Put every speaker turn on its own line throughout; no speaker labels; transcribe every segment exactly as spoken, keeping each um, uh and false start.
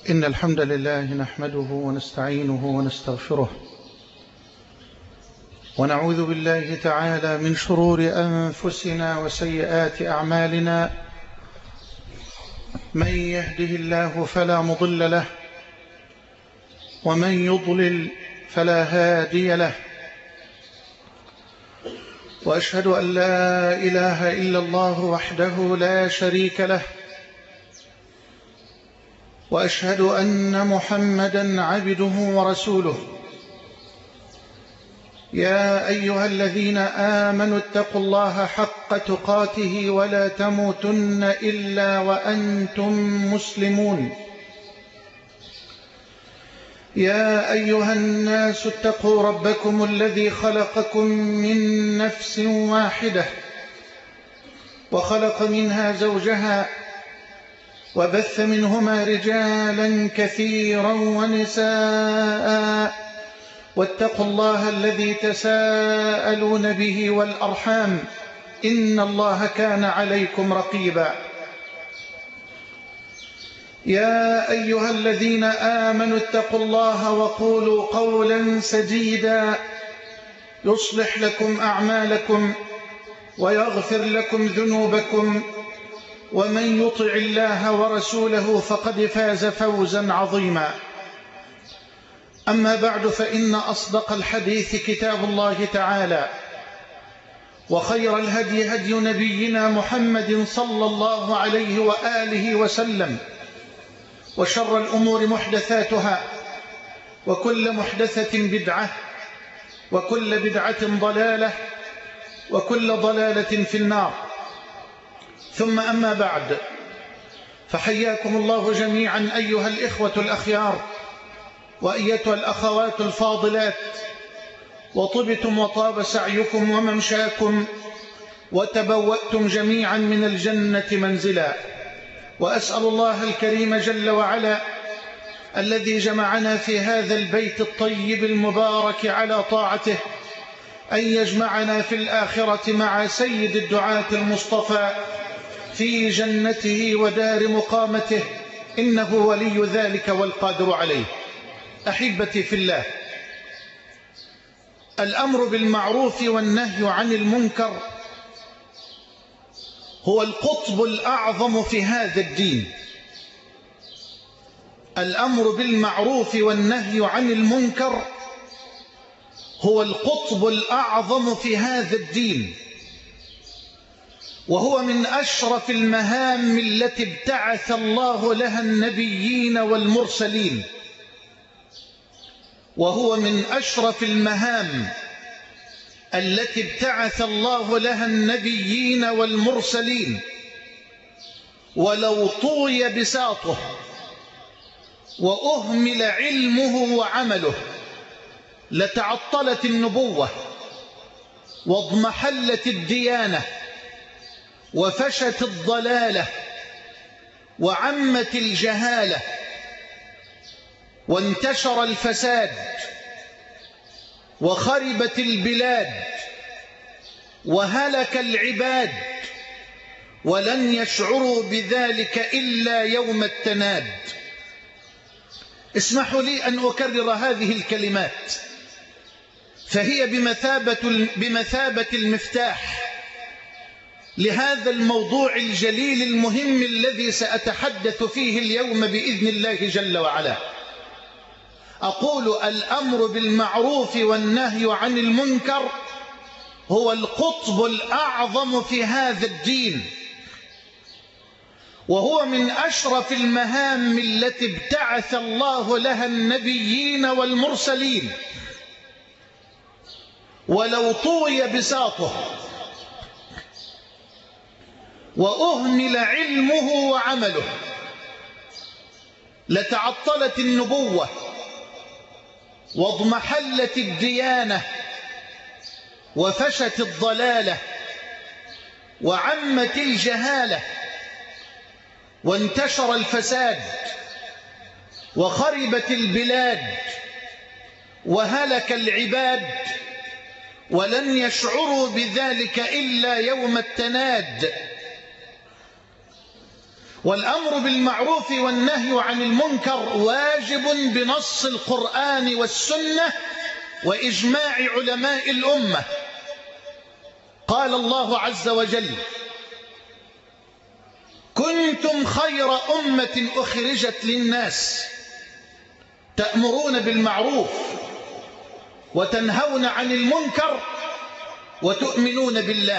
إن الحمد لله نحمده ونستعينه ونستغفره ونعوذ بالله تعالى من شرور أنفسنا وسيئات أعمالنا. من يهده الله فلا مضل له ومن يضلل فلا هادي له، وأشهد أن لا إله إلا الله وحده لا شريك له، وأشهد أن محمدًا عبده ورسوله. يا أيها الذين آمنوا اتقوا الله حق تقاته ولا تموتن إلا وأنتم مسلمون. يا أيها الناس اتقوا ربكم الذي خلقكم من نفس واحدة وخلق منها زوجها وبث منهما رجالا كثيرا ونساء، واتقوا الله الذي تساءلون به والأرحام إن الله كان عليكم رقيبا. يا أيها الذين آمنوا اتقوا الله وقولوا قولا سديدا يصلح لكم أعمالكم ويغفر لكم ذنوبكم، ومن يطع الله ورسوله فقد فاز فوزا عظيما. أما بعد، فإن أصدق الحديث كتاب الله تعالى، وخير الهدي هدي نبينا محمد صلى الله عليه وآله وسلم، وشر الأمور محدثاتها، وكل محدثة بدعة، وكل بدعة ضلالة، وكل ضلالة في النار. ثم أما بعد، فحياكم الله جميعا أيها الإخوة الأخيار وأيتها الأخوات الفاضلات، وطبتم وطاب سعيكم وممشاكم، وتبوأتم جميعا من الجنة منزلا. وأسأل الله الكريم جل وعلا الذي جمعنا في هذا البيت الطيب المبارك على طاعته أن يجمعنا في الآخرة مع سيد الدعاة المصطفى في جنته ودار مقامته، إنه ولي ذلك والقادر عليه. أحبتي في الله، الأمر بالمعروف والنهي عن المنكر هو القطب الأعظم في هذا الدين. الأمر بالمعروف والنهي عن المنكر هو القطب الأعظم في هذا الدين، وهو من أشرف المهام التي ابتعث الله لها النبيين والمرسلين، وهو من أشرف المهام التي ابتعث الله لها النبيين والمرسلين. ولو طوي بساطه وأهمل علمه وعمله لتعطلت النبوة، واضمحلت الديانة، وفشت الضلالة، وعمت الجهالة، وانتشر الفساد، وخربت البلاد، وهلك العباد، ولن يشعروا بذلك إلا يوم التناد. اسمحوا لي أن أكرر هذه الكلمات، فهي بمثابة, بمثابة المفتاح لهذا الموضوع الجليل المهم الذي سأتحدث فيه اليوم بإذن الله جل وعلا. أقول: الأمر بالمعروف والنهي عن المنكر هو القطب الأعظم في هذا الدين، وهو من أشرف المهام التي ابتعث الله لها النبيين والمرسلين. ولو طوي بساطه وأهمل علمه وعمله لتعطلت النبوة، واضمحلت الديانة، وفشت الضلالة، وعمت الجهالة، وانتشر الفساد، وخربت البلاد، وهلك العباد، ولن يشعروا بذلك إلا يوم التناد. والأمر بالمعروف والنهي عن المنكر واجب بنص القرآن والسنة وإجماع علماء الأمة. قال الله عز وجل: كنتم خير أمة أخرجت للناس تأمرون بالمعروف وتنهون عن المنكر وتؤمنون بالله.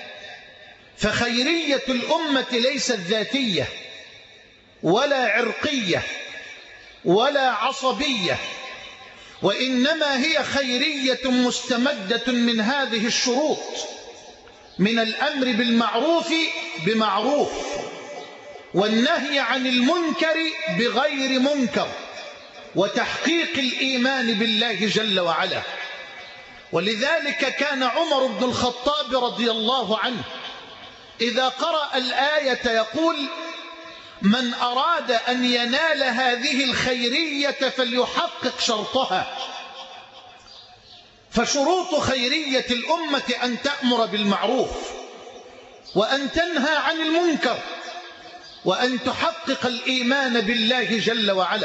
فخيرية الأمة ليست ذاتية ولا عرقية ولا عصبية، وإنما هي خيرية مستمدة من هذه الشروط: من الأمر بالمعروف بمعروف، والنهي عن المنكر بغير منكر، وتحقيق الإيمان بالله جل وعلا. ولذلك كان عمر بن الخطاب رضي الله عنه إذا قرأ الآية يقول: من أراد أن ينال هذه الخيرية فليحقق شرطها. فشروط خيرية الأمة أن تأمر بالمعروف، وأن تنهى عن المنكر، وأن تحقق الإيمان بالله جل وعلا.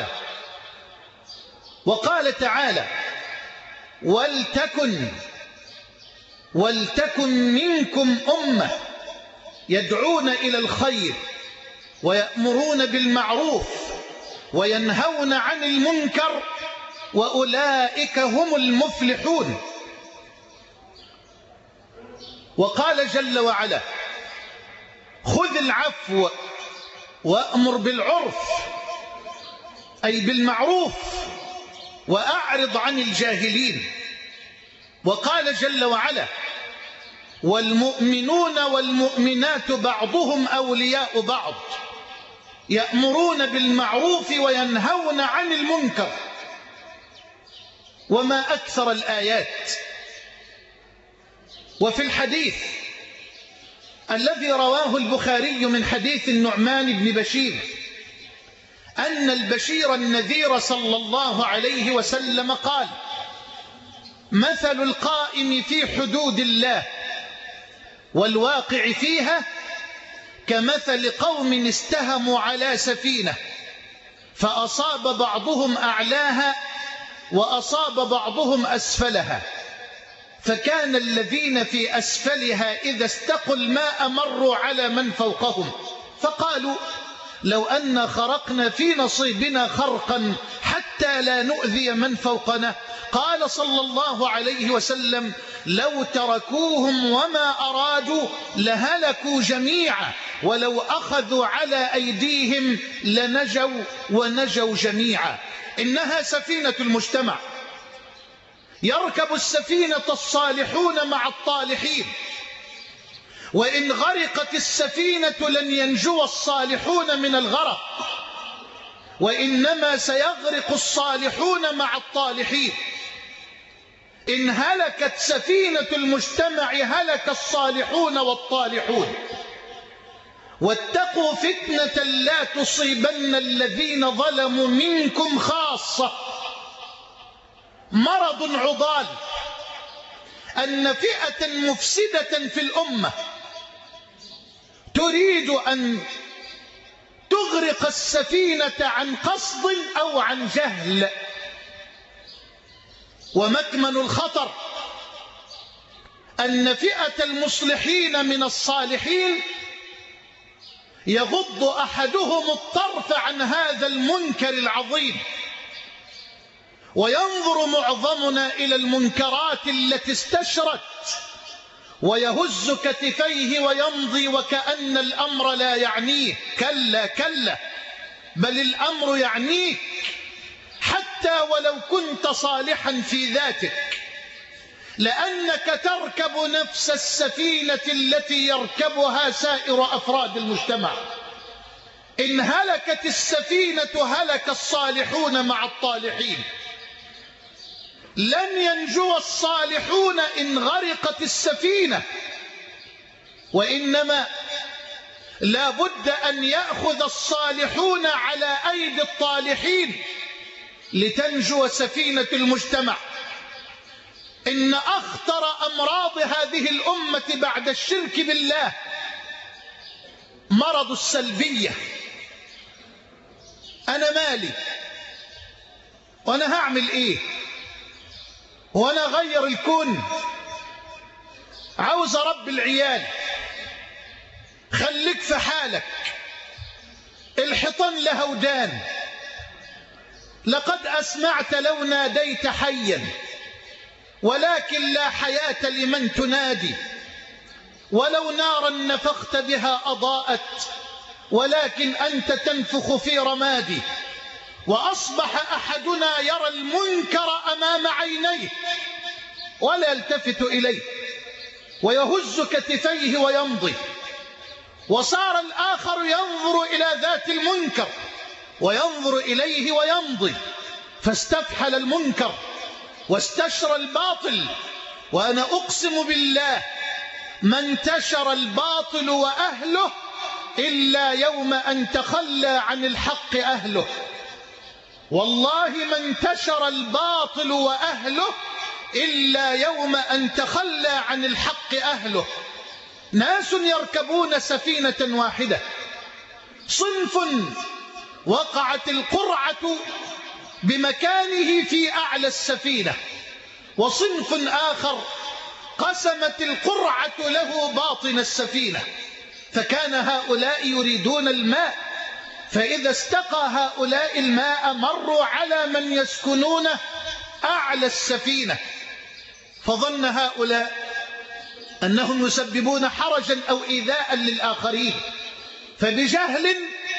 وقال تعالى: ولتكن ولتكن منكم أمة يدعون إلى الخير ويأمرون بالمعروف وينهون عن المنكر وأولئك هم المفلحون. وقال جل وعلا: خذ العفو وأمر بالعرف، أي بالمعروف، وأعرض عن الجاهلين. وقال جل وعلا: والمؤمنون والمؤمنات بعضهم أولياء بعض يأمرون بالمعروف وينهون عن المنكر. وما أكثر الآيات. وفي الحديث الذي رواه البخاري من حديث النعمان بن بشير أن البشير النذير صلى الله عليه وسلم قال: مثل القائم في حدود الله والواقع فيها كمثل قوم استهموا على سفينة فأصاب بعضهم أعلاها وأصاب بعضهم أسفلها، فكان الذين في أسفلها إذا استقوا الماء مروا على من فوقهم فقالوا: لو أن خرقنا في نصيبنا خرقا حتى لا نؤذي من فوقنا. قال صلى الله عليه وسلم: لو تركوهم وما أرادوا لهلكوا جميعا، ولو أخذوا على أيديهم لنجوا ونجوا جميعا. إنها سفينة المجتمع، يركب السفينة الصالحون مع الطالحين، وإن غرقت السفينة لن ينجو الصالحون من الغرق، وإنما سيغرق الصالحون مع الطالحين. إن هلكت سفينة المجتمع هلك الصالحون والطالحون. واتقوا فتنة لا تصيبن الذين ظلموا منكم خاصة. مرض عضال أن فئة مفسدة في الأمة تريد أن تغرق السفينة عن قصد أو عن جهل. ومكمن الخطر أن فئة المصلحين من الصالحين يغض أحدهم الطرف عن هذا المنكر العظيم، وينظر معظمنا إلى المنكرات التي استشرت ويهز كتفيه ويمضي وكأن الأمر لا يعنيه. كلا كلا، بل الأمر يعنيك حتى ولو كنت صالحا في ذاتك، لأنك تركب نفس السفينة التي يركبها سائر أفراد المجتمع. إن هلكت السفينة هلك الصالحون مع الطالحين. لن ينجو الصالحون إن غرقت السفينة، وإنما لا بد أن يأخذ الصالحون على أيدي الطالحين لتنجو سفينة المجتمع. إن أخطر أمراض هذه الأمة بعد الشرك بالله مرض السلبية، أنا مالي وأنا هعمل إيه؟ وأنا أغير الكون؟ عاوز أربي العيال. خليك في حالك، الحيطان لها ودان. لقد أسمعت لو ناديت حيا، ولكن لا حياة لمن تنادي. ولو نارا نفخت بها أضاءت، ولكن أنت تنفخ في رمادي. وأصبح أحدنا يرى المنكر أمام عينيه ولا يلتفت إليه، ويهز كتفيه ويمضي. وصار الآخر ينظر إلى ذات المنكر وينظر إليه ويمضي، فاستفحل المنكر واستشرى الباطل. وأنا أقسم بالله ما انتشر الباطل وأهله إلا يوم أن تخلى عن الحق أهله. والله ما انتشر الباطل وأهله إلا يوم أن تخلى عن الحق أهله. ناس يركبون سفينة واحدة، صنف وقعت القرعة بمكانه في أعلى السفينة، وصنف آخر قسمت القرعة له باطن السفينة. فكان هؤلاء يريدون الماء، فإذا استقى هؤلاء الماء مروا على من يسكنون أعلى السفينة، فظن هؤلاء أنهم يسببون حرجا أو إيذاء للآخرين، فبجهل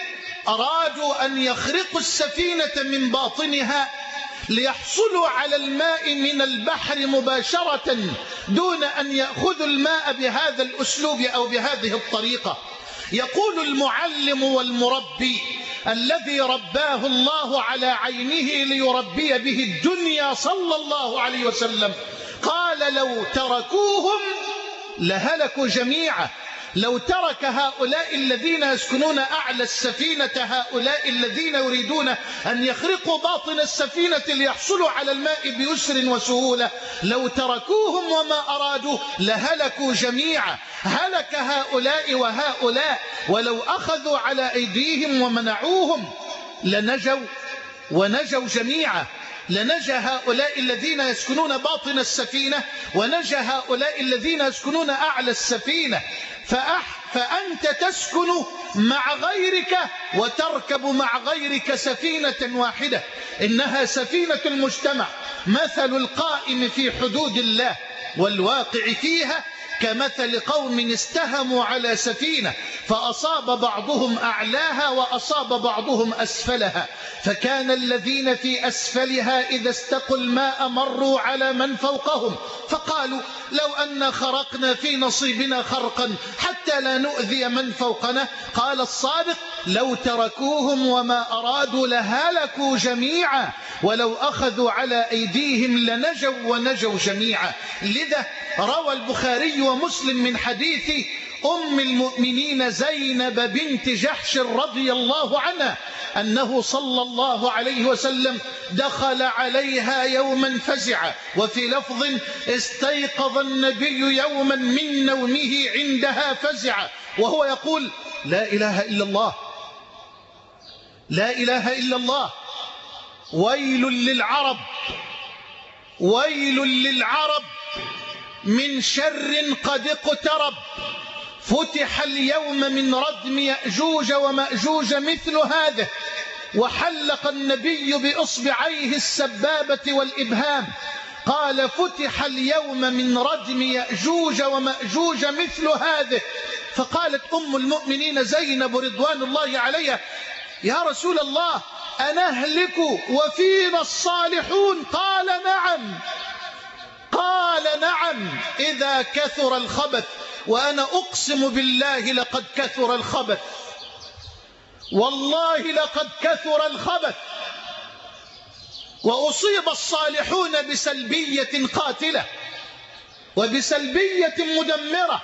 أرادوا أن يخرقوا السفينة من باطنها ليحصلوا على الماء من البحر مباشرة دون أن يأخذوا الماء بهذا الأسلوب أو بهذه الطريقة. يقول المعلم والمربي الذي رباه الله على عينه ليربي به الدنيا صلى الله عليه وسلم، قال لو تركوهم لهلكوا جميعا. لو ترك هؤلاء الذين يسكنون أعلى السفينة هؤلاء الذين يريدون أن يخرقوا باطن السفينة ليحصلوا على الماء بيسر وسهولة، لو تركوهم وما أرادوا لهلكوا جميعا. هلك هؤلاء وهؤلاء، ولو أخذوا على أيديهم ومنعوهم لنجوا ونجوا جميعا. لنجا هؤلاء الذين يسكنون باطن السفينة ونجا هؤلاء الذين يسكنون أعلى السفينة. فأح فأنت تسكن مع غيرك وتركب مع غيرك سفينة واحدة، إنها سفينة المجتمع. مثل القائم في حدود الله والواقع فيها كمثل قوم استهموا على سفينة فأصاب بعضهم أعلاها وأصاب بعضهم أسفلها، فكان الذين في أسفلها إذا استقوا الماء مروا على من فوقهم فقالوا لو أن خرقنا في نصيبنا خرقا حتى لا نؤذي من فوقنا. قال الصادق لو تركوهم وما أرادوا لهلكوا جميعا، ولو أخذوا على أيديهم لنجوا ونجوا جميعا. لذا روى البخاري ومسلم من حديث أم المؤمنين زينب بنت جحش رضي الله عنها أنه صلى الله عليه وسلم دخل عليها يوما فزع، وفي لفظ استيقظ النبي يوما من نومه عندها فزع وهو يقول لا إله إلا الله لا إله إلا الله ويل للعرب ويل للعرب من شر قد اقترب. فتح اليوم من ردم يأجوج ومأجوج مثل هذا. وحلق النبي بإصبعيه السبابة والإبهام قال فتح اليوم من ردم يأجوج ومأجوج مثل هذا. فقالت أم المؤمنين زينب رضوان الله عليها يا رسول الله أنهلك وفينا الصالحون؟ قال نعم قال نعم إذا كثر الخبث. وأنا أقسم بالله لقد كثر الخبث، والله لقد كثر الخبث، وأصيب الصالحون بسلبية قاتلة وبسلبية مدمرة،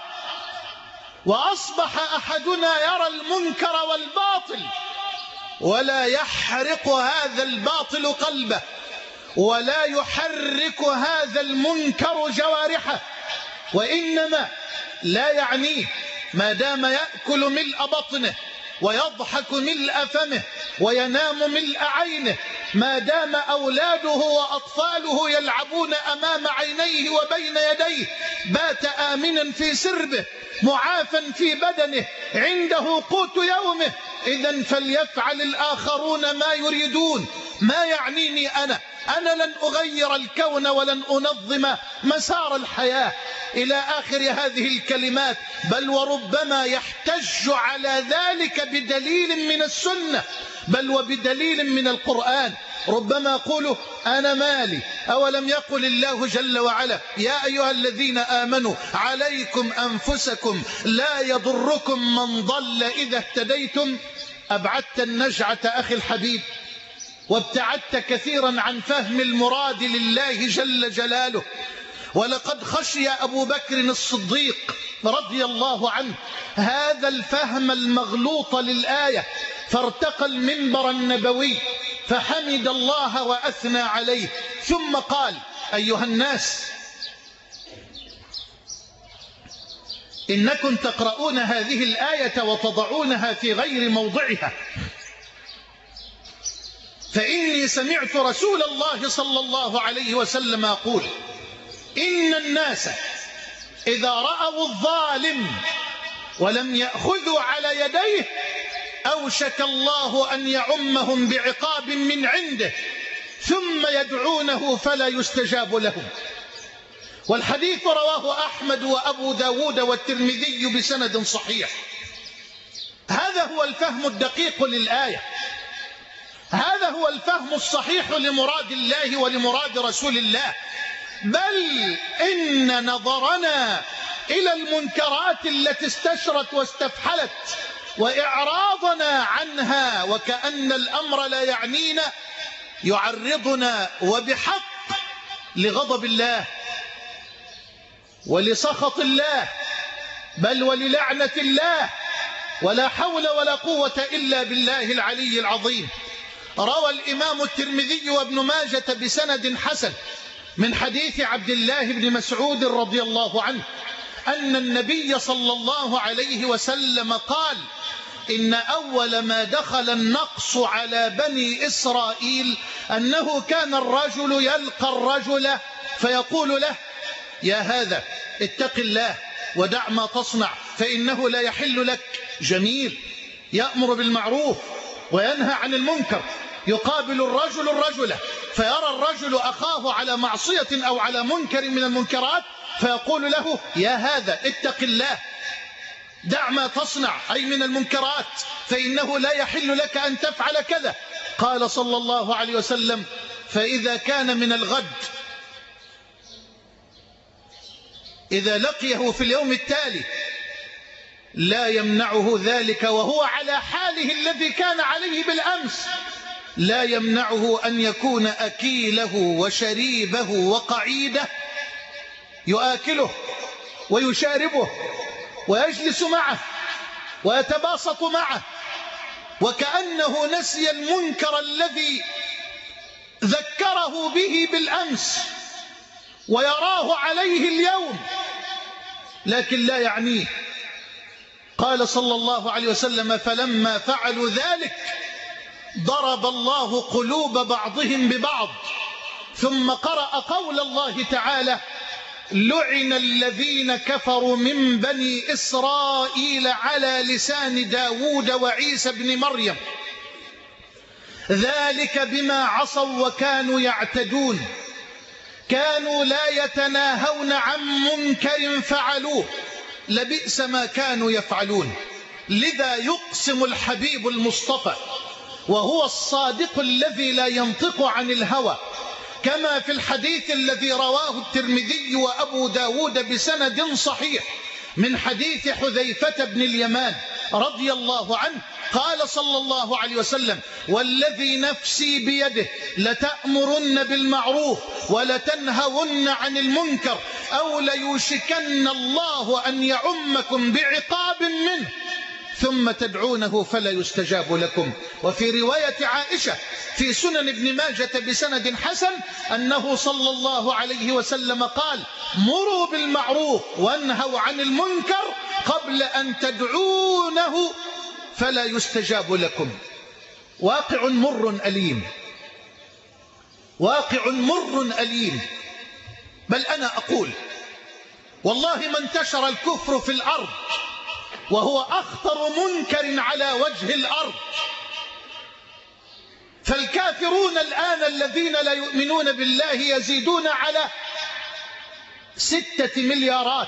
وأصبح أحدنا يرى المنكر والباطل ولا يحرق هذا الباطل قلبه ولا يحرك هذا المنكر جوارحه، وإنما لا يعنيه ما دام يأكل ملء بطنه ويضحك ملء فمه وينام ملء عينه ما دام أولاده وأطفاله يلعبون أمام عينيه وبين يديه، بات آمنا في سربه معافا في بدنه عنده قوت يومه. إذن فليفعل الآخرون ما يريدون، ما يعنيني أنا أنا لن أغير الكون ولن أنظم مسار الحياة، إلى آخر هذه الكلمات. بل وربما يحتج على ذلك بدليل من السنة، بل وبدليل من القرآن. ربما يقول أنا مالي، أولم يقل الله جل وعلا يا أيها الذين آمنوا عليكم أنفسكم لا يضركم من ضل إذا اهتديتم. أبعدت النجعة أخي الحبيب، وابتعدت كثيرا عن فهم المراد لله جل جلاله. ولقد خشي أبو بكر الصديق رضي الله عنه هذا الفهم المغلوط للآية، فارتقى المنبر النبوي فحمد الله وأثنى عليه، ثم قال أيها الناس إنكم تقرؤون هذه الآية وتضعونها في غير موضعها، فإني سمعت رسول الله صلى الله عليه وسلم يقول إن الناس إذا رأوا الظالم ولم يأخذوا على يديه أوشك الله أن يعمهم بعقاب من عنده ثم يدعونه فلا يستجاب لهم. والحديث رواه أحمد وأبو داود والترمذي بسند صحيح. هذا هو الفهم الدقيق للآية، هذا هو الفهم الصحيح لمراد الله ولمراد رسول الله. بل إن نظرنا إلى المنكرات التي استشرت واستفحلت وإعراضنا عنها وكأن الأمر لا يعنينا يعرضنا وبحق لغضب الله ولسخط الله بل وللعنة الله، ولا حول ولا قوة إلا بالله العلي العظيم. روى الإمام الترمذي وابن ماجة بسند حسن من حديث عبد الله بن مسعود رضي الله عنه أن النبي صلى الله عليه وسلم قال إن أول ما دخل النقص على بني إسرائيل أنه كان الرجل يلقى الرجل فيقول له يا هذا اتق الله ودع ما تصنع فإنه لا يحل لك. جميل، يأمر بالمعروف وينهى عن المنكر، يقابل الرجل الرجل فيرى الرجل أخاه على معصية أو على منكر من المنكرات فيقول له يا هذا اتق الله دع ما تصنع أي من المنكرات فإنه لا يحل لك أن تفعل كذا. قال صلى الله عليه وسلم فإذا كان من الغد إذا لقيه في اليوم التالي لا يمنعه ذلك وهو على حاله الذي كان عليه بالأمس، لا يمنعه أن يكون أكيله وشريبه وقعيده يؤكله ويشاربه ويجلس معه ويتباسط معه وكأنه نسي المنكر الذي ذكره به بالأمس ويراه عليه اليوم لكن لا يعنيه. قال صلى الله عليه وسلم فلما فعلوا ذلك ضرب الله قلوب بعضهم ببعض، ثم قرأ قول الله تعالى لعن الذين كفروا من بني إسرائيل على لسان داود وعيسى بن مريم ذلك بما عصوا وكانوا يعتدون كانوا لا يتناهون عن منكر فعلوه لبئس ما كانوا يفعلون. لذا يقسم الحبيب المصطفى وهو الصادق الذي لا ينطق عن الهوى كما في الحديث الذي رواه الترمذي وأبو داود بسند صحيح من حديث حذيفة بن اليمان رضي الله عنه قال صلى الله عليه وسلم والذي نفسي بيده لتأمرن بالمعروف ولتنهون عن المنكر أو ليوشكن الله أن يعمكم بعقاب منه ثم تدعونه فلا يستجاب لكم. وفي رواية عائشة في سنن ابن ماجة بسند حسن أنه صلى الله عليه وسلم قال مروا بالمعروف وانهوا عن المنكر قبل أن تدعونه فلا يستجاب لكم. واقع مر أليم، واقع مر أليم. بل أنا أقول والله ما انتشر الكفر في الأرض وهو أخطر منكر على وجه الأرض. فالكافرون الآن الذين لا يؤمنون بالله يزيدون على ستة مليارات،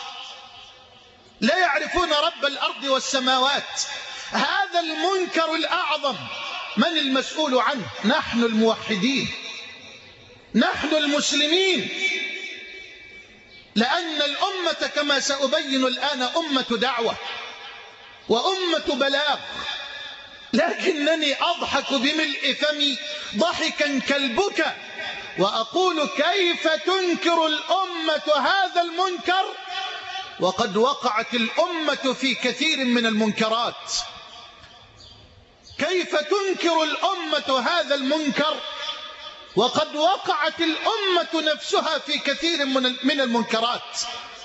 لا يعرفون رب الأرض والسماوات. هذا المنكر الأعظم من المسؤول عنه؟ نحن الموحدين، نحن المسلمين، لأن الأمة كما سأبين الآن أمة دعوة وأمة بلاغ. لكنني أضحك بملء فمي ضحكا كالبكا وأقول كيف تنكر الأمة هذا المنكر وقد وقعت الأمة في كثير من المنكرات؟ كيف تنكر الأمة هذا المنكر وقد وقعت الأمة نفسها في كثير من المنكرات؟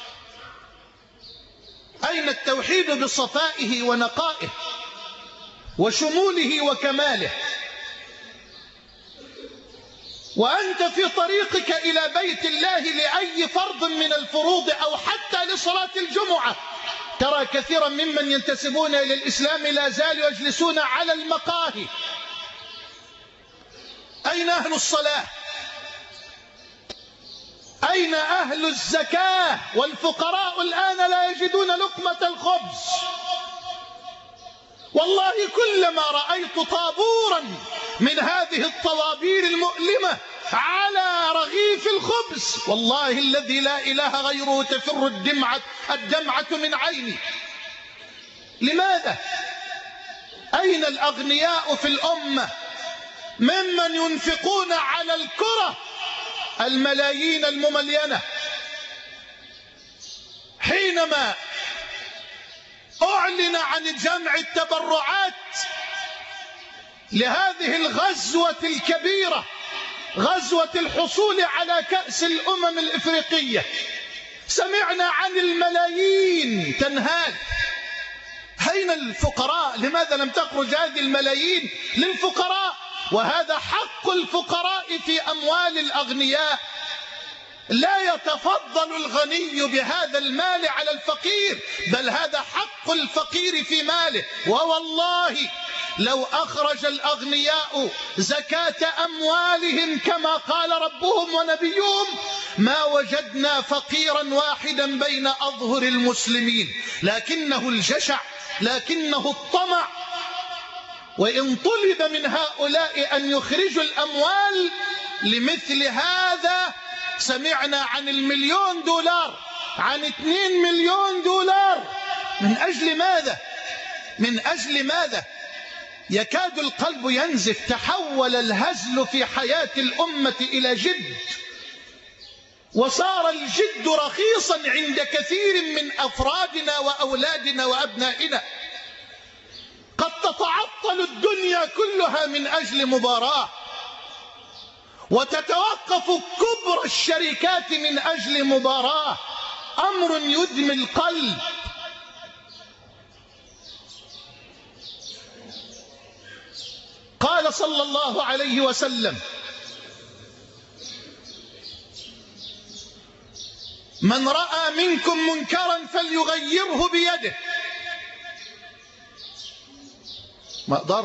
أين التوحيد بصفائه ونقائه وشموله وكماله؟ وأنت في طريقك إلى بيت الله لأي فرض من الفروض أو حتى لصلاة الجمعة ترى كثيرا ممن ينتسبون إلى الإسلام لا زالوا يجلسون على المقاهي. أين أهل الصلاة؟ أين أهل الزكاة؟ والفقراء الآن لا يجدون لقمة الخبز. والله كلما رأيت طابورا من هذه الطوابير المؤلمة على رغيف الخبز والله الذي لا إله غيره تفر الدمعة, الدمعة من عيني. لماذا؟ أين الأغنياء في الأمة ممن ينفقون على الكرة الملايين المملينة؟ حينما أعلن عن جمع التبرعات لهذه الغزوة الكبيرة، غزوة الحصول على كأس الأمم الإفريقية، سمعنا عن الملايين تنهال. أين الفقراء؟ لماذا لم تخرج هذه الملايين للفقراء؟ وهذا حق الفقراء في أموال الأغنياء. لا يتفضل الغني بهذا المال على الفقير، بل هذا حق الفقير في ماله. ووالله لو أخرج الأغنياء زكاة أموالهم كما قال ربهم ونبيهم ما وجدنا فقيرا واحدا بين أظهر المسلمين، لكنه الجشع، لكنه الطمع. وإن طلب من هؤلاء أن يخرجوا الأموال لمثل هذا سمعنا عن المليون دولار، عن اثنين مليون دولار. من أجل ماذا؟ من أجل ماذا؟ يكاد القلب ينزف. تحول الهزل في حياة الأمة إلى جد، وصار الجد رخيصا عند كثير من أفرادنا وأولادنا وأبنائنا. قد تتعطل الدنيا كلها من أجل مباراة، وتتوقف كبر الشركات من أجل مباراة. أمر يدمي القلب. قال صلى الله عليه وسلم: من رأى منكم منكرا فليغيره بيده. ما أقدرش.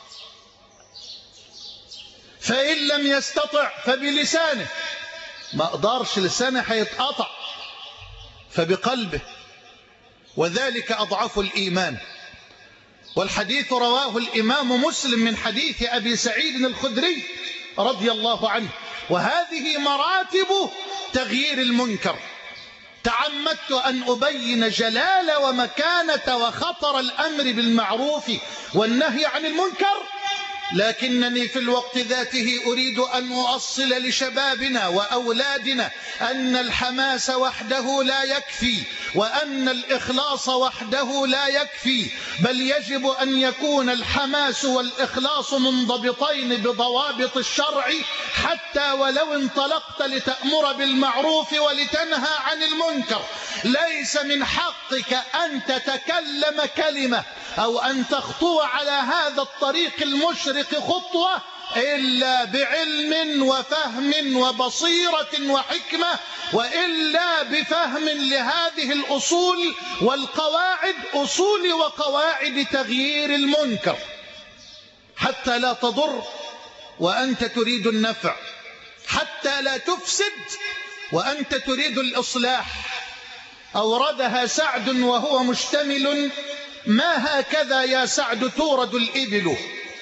فإن لم يستطع فبلسانه. ما أقدرش، لسانه هيتقطع. فبقلبه، وذلك أضعف الإيمان. والحديث رواه الإمام مسلم من حديث أبي سعيد الخدري رضي الله عنه. وهذه مراتب تغيير المنكر. تعمدت أن أبين جلال ومكانة وخطر الأمر بالمعروف والنهي عن المنكر، لكنني في الوقت ذاته أريد أن أؤصل لشبابنا وأولادنا أن الحماس وحده لا يكفي، وأن الإخلاص وحده لا يكفي، بل يجب أن يكون الحماس والإخلاص منضبطين بضوابط الشرع، حتى ولو انطلقت لتأمر بالمعروف ولتنهى عن المنكر ليس من حقك أن تتكلم كلمة أو أن تخطو على هذا الطريق المشرق خطوة إلا بعلم وفهم وبصيرة وحكمة، وإلا بفهم لهذه الأصول والقواعد، أصول وقواعد تغيير المنكر، حتى لا تضر وأنت تريد النفع، حتى لا تفسد وأنت تريد الإصلاح. أوردها سعد وهو مشتمل: ما هكذا يا سعد تورد الإبل،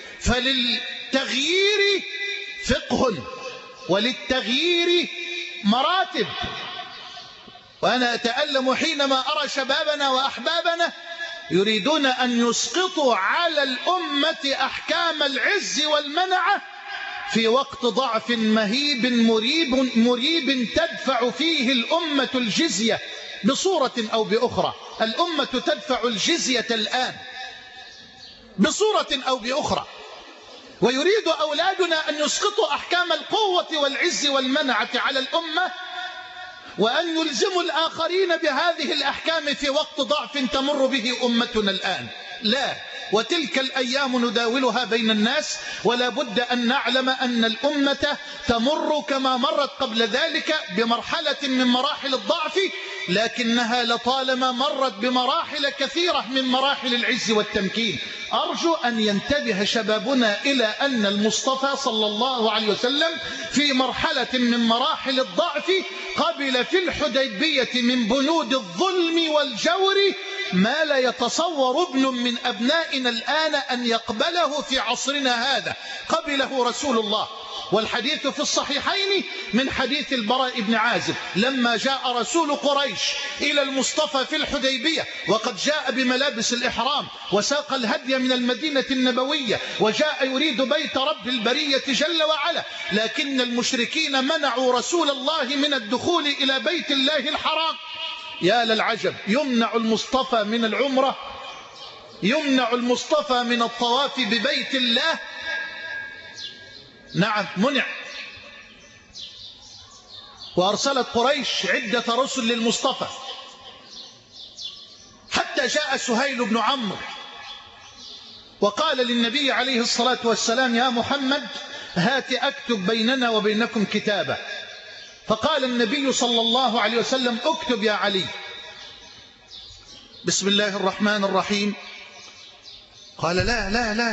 فللتغيير فقه وللتغيير مراتب. وأنا أتألم حينما أرى شبابنا وأحبابنا يريدون أن يسقطوا على الأمة أحكام العز والمنعة في وقت ضعف مهيب مريب, مريب تدفع فيه الأمة الجزية بصورة أو بأخرى. الأمة تدفع الجزية الآن بصورة أو بأخرى، ويريد أولادنا أن يسقطوا أحكام القوة والعز والمنعة على الأمة، وأن يلزموا الآخرين بهذه الأحكام في وقت ضعف تمر به أمتنا الآن. لا، وتلك الأيام نداولها بين الناس، ولا بد أن نعلم أن الأمة تمر كما مرت قبل ذلك بمرحلة من مراحل الضعف، لكنها لطالما مرت بمراحل كثيرة من مراحل العز والتمكين. أرجو أن ينتبه شبابنا إلى أن المصطفى صلى الله عليه وسلم في مرحلة من مراحل الضعف قبل في الحديبية من بنود الظلم والجور ما لا يتصور ابن من أبنائنا الآن أن يقبله في عصرنا هذا، قبله رسول الله. والحديث في الصحيحين من حديث البراء بن عازب لما جاء رسول قريش إلى المصطفى في الحديبية وقد جاء بملابس الإحرام وساق الهدي من المدينة النبوية وجاء يريد بيت رب البرية جل وعلا، لكن المشركين منعوا رسول الله من الدخول إلى بيت الله الحرام. يا للعجب، يمنع المصطفى من العمرة، يمنع المصطفى من الطواف ببيت الله. نعم منع. وأرسلت قريش عدة رسل للمصطفى حتى جاء سهيل بن عمرو وقال للنبي عليه الصلاة والسلام: يا محمد هات أكتب بيننا وبينكم كتابا. فقال النبي صلى الله عليه وسلم: اكتب يا علي. بسم الله الرحمن الرحيم. قال: لا لا لا.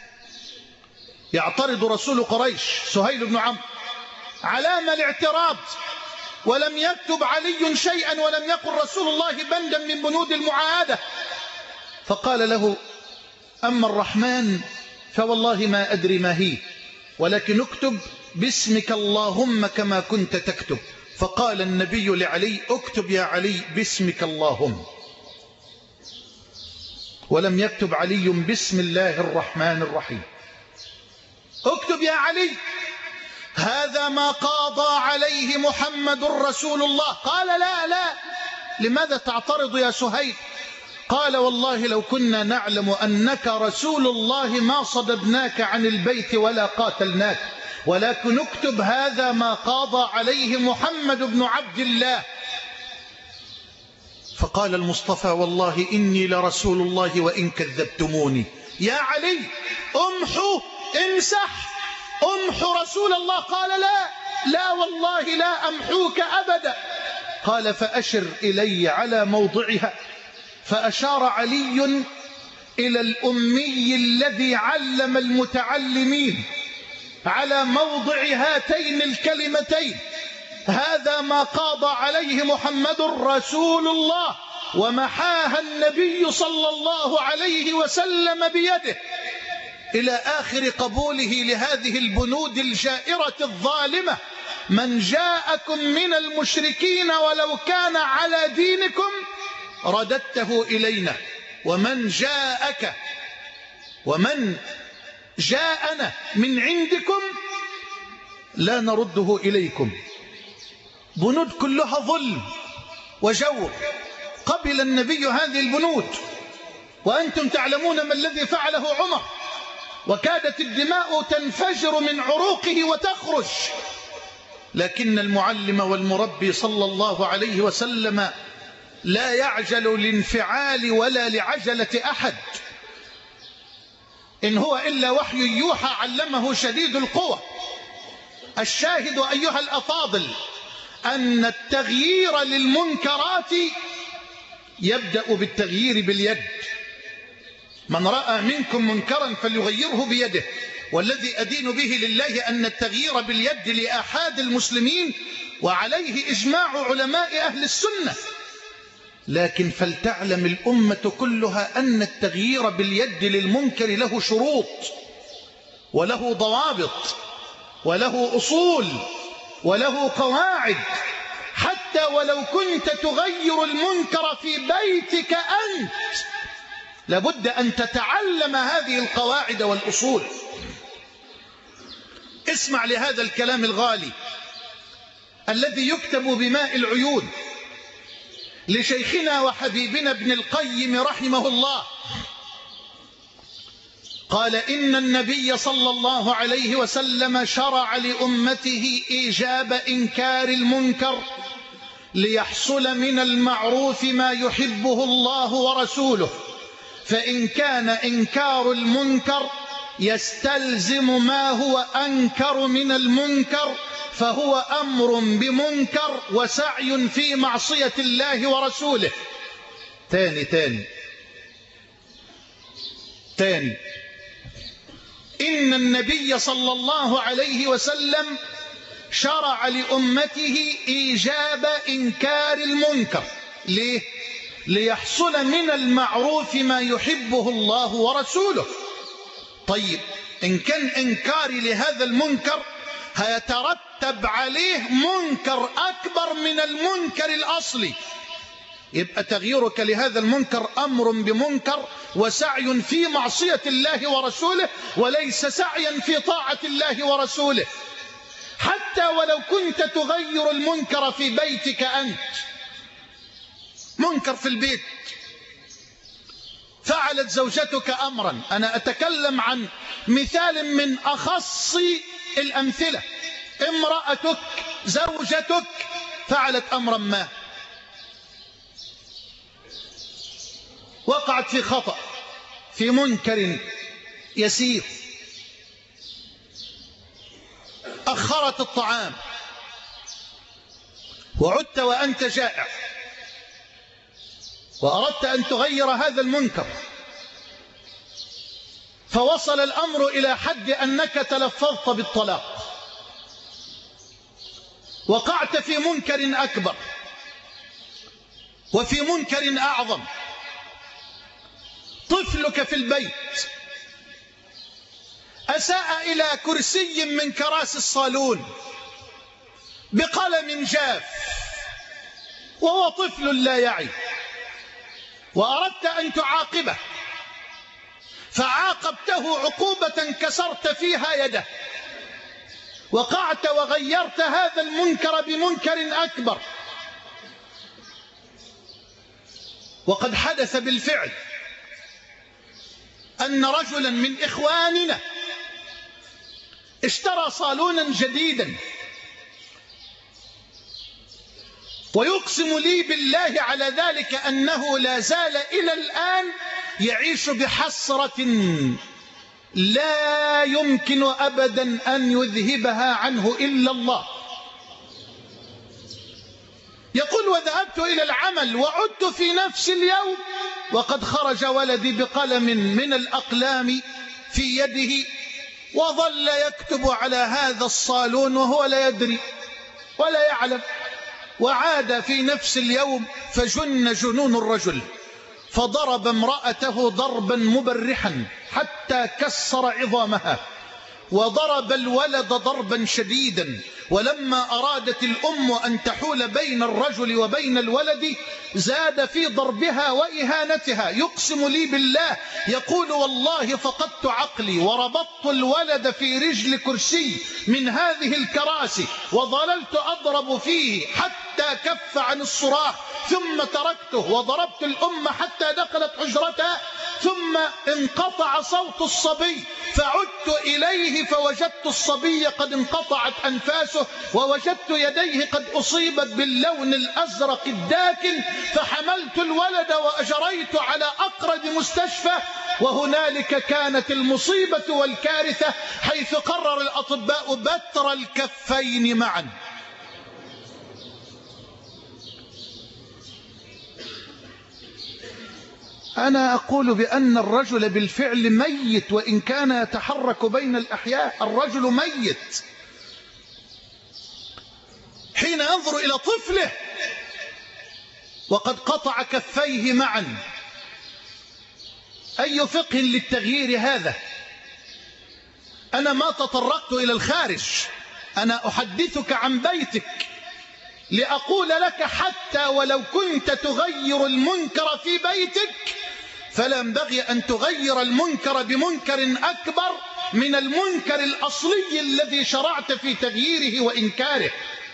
يعترض رسول قريش سهيل بن عمرو. علامة الاعتراض؟ ولم يكتب علي شيئا ولم يقل رسول الله بندا من بنود المعاهدة. فقال له: أما الرحمن فوالله ما أدري ما هي، ولكن اكتب باسمك اللهم كما كنت تكتب. فقال النبي لعلي: اكتب يا علي باسمك اللهم. ولم يكتب علي بسم الله الرحمن الرحيم. اكتب يا علي: هذا ما قاضى عليه محمد رسول الله. قال: لا لا. لماذا تعترض يا سهيل؟ قال: والله لو كنا نعلم أنك رسول الله ما صددناك عن البيت ولا قاتلناك، ولكن اكتب هذا ما قاضى عليه محمد بن عبد الله. فقال المصطفى: والله إني لرسول الله وإن كذبتموني. يا علي امحو امسح امحو رسول الله. قال: لا لا والله لا أمحوك أبدا. قال: فأشر إلي على موضعها. فأشار علي إلى الأمي الذي علم المتعلمين على موضع هاتين الكلمتين: هذا ما قاضى عليه محمد رسول الله. ومحاها النبي صلى الله عليه وسلم بيده، إلى آخر قبوله لهذه البنود الجائرة الظالمة: من جاءكم من المشركين ولو كان على دينكم رددته إلينا، ومن جاءك ومن جاءنا من عندكم لا نرده إليكم. بنود كلها ظلم وجور. قبل النبي هذه البنود، وأنتم تعلمون ما الذي فعله عمر، وكادت الدماء تنفجر من عروقه وتخرج، لكن المعلم والمربي صلى الله عليه وسلم لا يعجل لانفعال ولا لعجلة أحد، إن هو إلا وحي يوحى علمه شديد القوى. الشاهد أيها الأفاضل أن التغيير للمنكرات يبدأ بالتغيير باليد. من رأى منكم منكرا فليغيره بيده، والذي أدين به لله أن التغيير باليد لآحاد المسلمين، وعليه إجماع علماء أهل السنة. لكن فلتعلم الأمة كلها أن التغيير باليد للمنكر له شروط وله ضوابط وله أصول وله قواعد. حتى ولو كنت تغير المنكر في بيتك أنت لابد أن تتعلم هذه القواعد والأصول. اسمع لهذا الكلام الغالي الذي يكتب بماء العيون لشيخنا وحبيبنا ابن القيم رحمه الله. قال: إن النبي صلى الله عليه وسلم شرع لأمته إيجاب إنكار المنكر ليحصل من المعروف ما يحبه الله ورسوله، فإن كان إنكار المنكر يستلزم ما هو أنكر من المنكر فهو أمر بمنكر وسعي في معصية الله ورسوله. تاني تاني تاني إن النبي صلى الله عليه وسلم شرع لأمته إيجاب إنكار المنكر. ليه؟ ليحصل من المعروف ما يحبه الله ورسوله. طيب، إن كان إنكاري لهذا المنكر هيترتب عليه منكر أكبر من المنكر الأصلي، يبقى تغييرك لهذا المنكر أمر بمنكر وسعي في معصية الله ورسوله، وليس سعيا في طاعة الله ورسوله. حتى ولو كنت تغير المنكر في بيتك أنت، منكر في البيت، فعلت زوجتك أمرا، أنا أتكلم عن مثال من أخص الأمثلة، امرأتك زوجتك فعلت أمرا ما، وقعت في خطأ في منكر يسير، أخرت الطعام وعدت وأنت جائع وأردت أن تغير هذا المنكر، فوصل الأمر إلى حد أنك تلفظت بالطلاق، وقعت في منكر أكبر وفي منكر أعظم. طفلك في البيت أساء إلى كرسي من كراسي الصالون بقلم جاف وهو طفل لا يعي، وأردت أن تعاقبه فعاقبته عقوبة كسرت فيها يده، وقعت وغيرت هذا المنكر بمنكر أكبر. وقد حدث بالفعل أن رجلا من إخواننا اشترى صالونا جديدا، ويقسم لي بالله على ذلك أنه لا زال إلى الآن يعيش بحسرة لا يمكن أبدا أن يذهبها عنه إلا الله. يقول: وذهبت إلى العمل وعدت في نفس اليوم وقد خرج ولدي بقلم من الأقلام في يده، وظل يكتب على هذا الصالون وهو لا يدري ولا يعلم. وعاد في نفس اليوم فجن جنون الرجل، فضرب امرأته ضربا مبرحا حتى كسر عظامها، وضرب الولد ضربا شديدا. ولما أرادت الأم أن تحول بين الرجل وبين الولد زاد في ضربها وإهانتها. يقسم لي بالله، يقول: والله فقدت عقلي وربطت الولد في رجل كرسي من هذه الكراسي وظللت أضرب فيه حتى كف عن الصراخ، ثم تركته وضربت الأم حتى دخلت حجرتها، ثم انقطع صوت الصبي، فعدت إليه فوجدت الصبي قد انقطعت أنفاسه، ووجدت يديه قد أصيبت باللون الأزرق الداكن، فحملت الولد وأجريت على أقرب مستشفى. وهنالك كانت المصيبة والكارثة، حيث قرر الأطباء بتر الكفين معا. أنا أقول بأن الرجل بالفعل ميت وإن كان يتحرك بين الأحياء. الرجل ميت حين ينظر إلى طفله وقد قطع كفيه معا. أي فقه للتغيير هذا؟ أنا ما تطرقت إلى الخارج، أنا أحدثك عن بيتك لأقول لك حتى ولو كنت تغير المنكر في بيتك فلا ينبغي أن تغير المنكر بمنكر أكبر من المنكر الأصلي الذي شرعت في تغييره وإنكاره.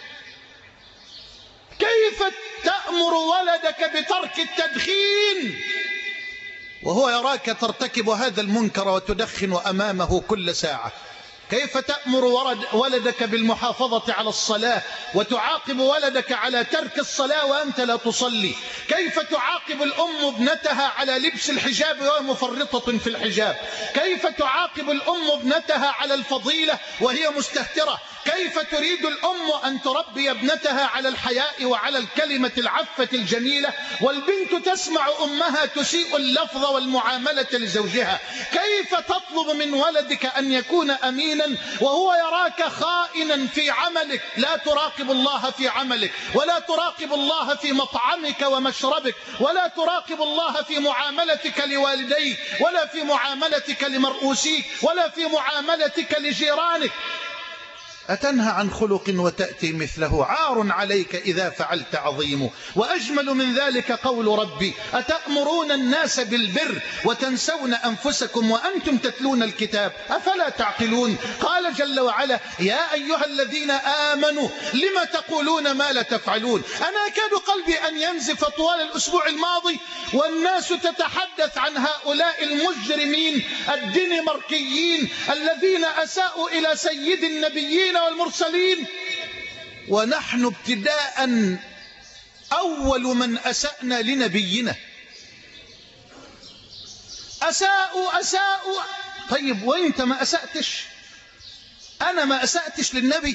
كيف تأمر ولدك بترك التدخين وهو يراك ترتكب هذا المنكر وتدخن أمامه كل ساعة؟ كيف تأمر ولدك بالمحافظة على الصلاة وتعاقب ولدك على ترك الصلاة وأنت لا تصلي؟ كيف تعاقب الأم ابنتها على لبس الحجاب وهي مفرطة في الحجاب؟ كيف تعاقب الأم ابنتها على الفضيلة وهي مستهترة؟ كيف تريد الأم أن تربي ابنتها على الحياء وعلى الكلمة العفة الجميلة والبنت تسمع أمها تسيء اللفظ والمعاملة لزوجها؟ كيف تطلب من ولدك أن يكون أمينا وهو يراك خائنا في عملك؟ لا تراقب الله في عملك، ولا تراقب الله في مطعمك ومشربك، ولا تراقب الله في معاملتك لوالديك، ولا في معاملتك لمرؤوسيك، ولا في معاملتك لجيرانك. أتنهى عن خلق وتأتي مثله؟ عار عليك إذا فعلت عظيم. وأجمل من ذلك قول ربي: أتأمرون الناس بالبر وتنسون أنفسكم وأنتم تتلون الكتاب أفلا تعقلون؟ قال جل وعلا: يا أيها الذين آمنوا لم تقولون ما لا تفعلون. أنا أكاد قلبي أن ينزف طوال الأسبوع الماضي والناس تتحدث عن هؤلاء المجرمين الدنماركيين الذين أساءوا إلى سيد النبيين والمرسلين، ونحن ابتداء أول من أسأنا لنبينا. أساءوا أساءوا طيب وإنت ما أسأتش؟ أنا ما أسأتش للنبي؟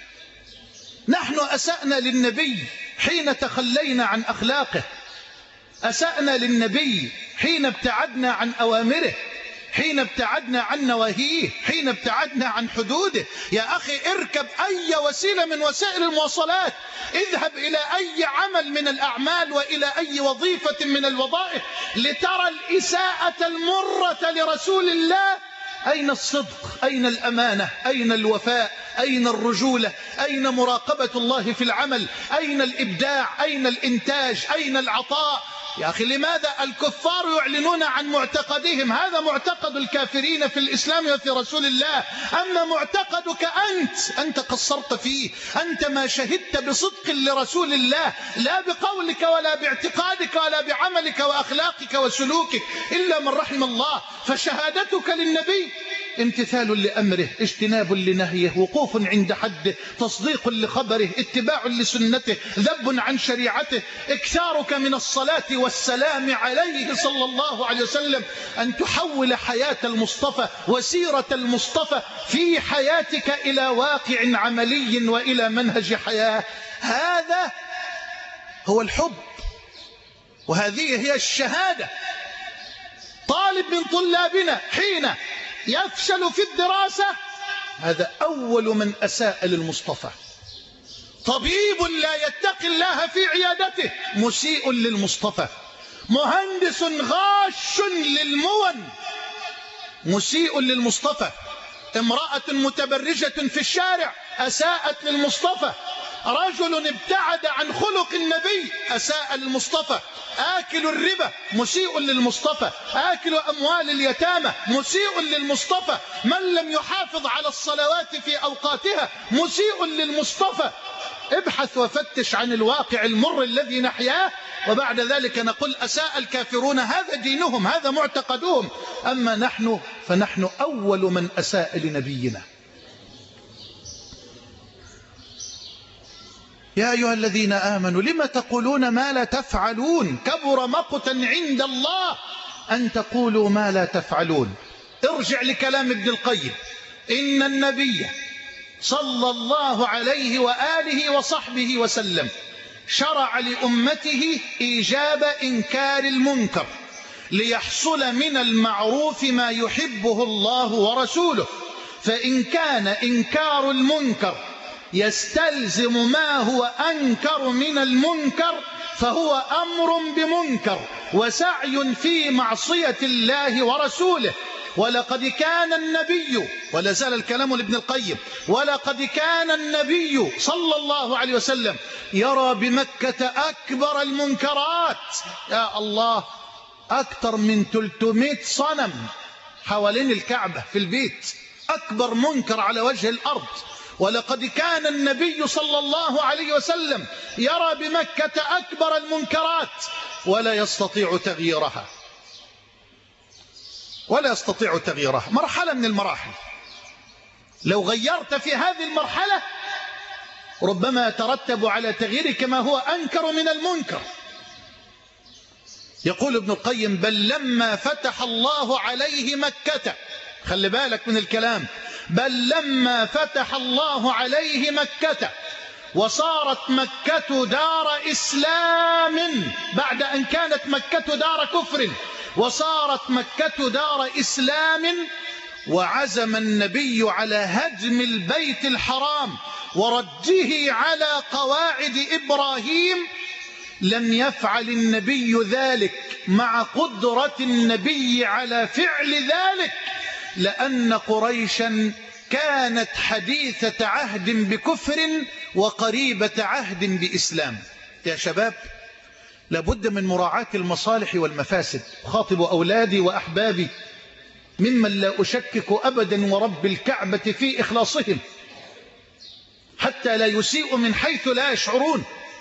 نحن أسأنا للنبي حين تخلينا عن أخلاقه، أسأنا للنبي حين ابتعدنا عن أوامره، حين ابتعدنا عن نواهيه، حين ابتعدنا عن حدوده. يا أخي اركب أي وسيلة من وسائل المواصلات، اذهب إلى أي عمل من الأعمال وإلى أي وظيفة من الوظائف لترى الإساءة المرة لرسول الله. أين الصدق؟ أين الأمانة؟ أين الوفاء؟ أين الرجولة؟ أين مراقبة الله في العمل؟ أين الإبداع؟ أين الإنتاج؟ أين العطاء؟ يا أخي لماذا الكفار يعلنون عن معتقدهم؟ هذا معتقد الكافرين في الإسلام وفي رسول الله. أما معتقدك أنت، أنت قصرت فيه، أنت ما شهدت بصدق لرسول الله، لا بقولك ولا باعتقادك ولا بعملك وأخلاقك وسلوكك إلا من رحم الله. فشهادتك للنبي امتثال لأمره، اجتناب لنهيه، وقوف عند حده، تصديق لخبره، اتباع لسنته، ذب عن شريعته، اكثارك من الصلاة والسلام عليه صلى الله عليه وسلم. أن تحول حياة المصطفى وسيرة المصطفى في حياتك إلى واقع عملي وإلى منهج حياة. هذا هو الحب، وهذه هي الشهادة. طالب من طلابنا حين يفشل في الدراسة هذا أول من أساء للمصطفى. طبيب لا يتقي الله في عيادته مسيء للمصطفى. مهندس غاش للمون مسيء للمصطفى. امرأة متبرجة في الشارع أساءت للمصطفى. رجل ابتعد عن خلق النبي أساء للمصطفى. آكل الربا مسيء للمصطفى. آكل أموال اليتامى مسيء للمصطفى. من لم يحافظ على الصلوات في أوقاتها مسيء للمصطفى. ابحث وفتش عن الواقع المر الذي نحياه وبعد ذلك نقول أساء الكافرون، هذا دينهم، هذا معتقدهم. أما نحن فنحن أول من أساء لنبينا. يا أيها الذين آمنوا لم تقولون ما لا تفعلون كبر مقتا عند الله أن تقولوا ما لا تفعلون. ارجع لكلام ابن القيم: إن النبي صلى الله عليه وآله وصحبه وسلم شرع لأمته إيجاب إنكار المنكر ليحصل من المعروف ما يحبه الله ورسوله، فإن كان إنكار المنكر يستلزم ما هو أنكر من المنكر فهو أمر بمنكر وسعي في معصية الله ورسوله. ولقد كان النبي، ولا زال الكلام لابن القيم، ولقد كان النبي صلى الله عليه وسلم يرى بمكة أكبر المنكرات. يا الله، أكثر من ثلاثمائة صنم حوالين الكعبة في البيت، أكبر منكر على وجه الأرض. ولقد كان النبي صلى الله عليه وسلم يرى بمكة أكبر المنكرات ولا يستطيع تغييرها، ولا يستطيع تغييرها. مرحلة من المراحل، لو غيرت في هذه المرحلة ربما يترتب على تغييرك ما هو أنكر من المنكر. يقول ابن القيم: بل لما فتح الله عليه مكة، خلي بالك من الكلام، بل لما فتح الله عليه مكة وصارت مكة دار إسلام بعد أن كانت مكة دار كفر، وصارت مكة دار إسلام، وعزم النبي على هدم البيت الحرام ورده على قواعد إبراهيم، لم يفعل النبي ذلك مع قدرة النبي على فعل ذلك، لأن قريشا كانت حديثة عهد بكفر وقريبة عهد بإسلام. يا شباب، لابد من مراعاة المصالح والمفاسد. خاطب أولادي وأحبابي ممن لا أشكك أبدا ورب الكعبة في إخلاصهم حتى لا يسيء من حيث لا يشعرون.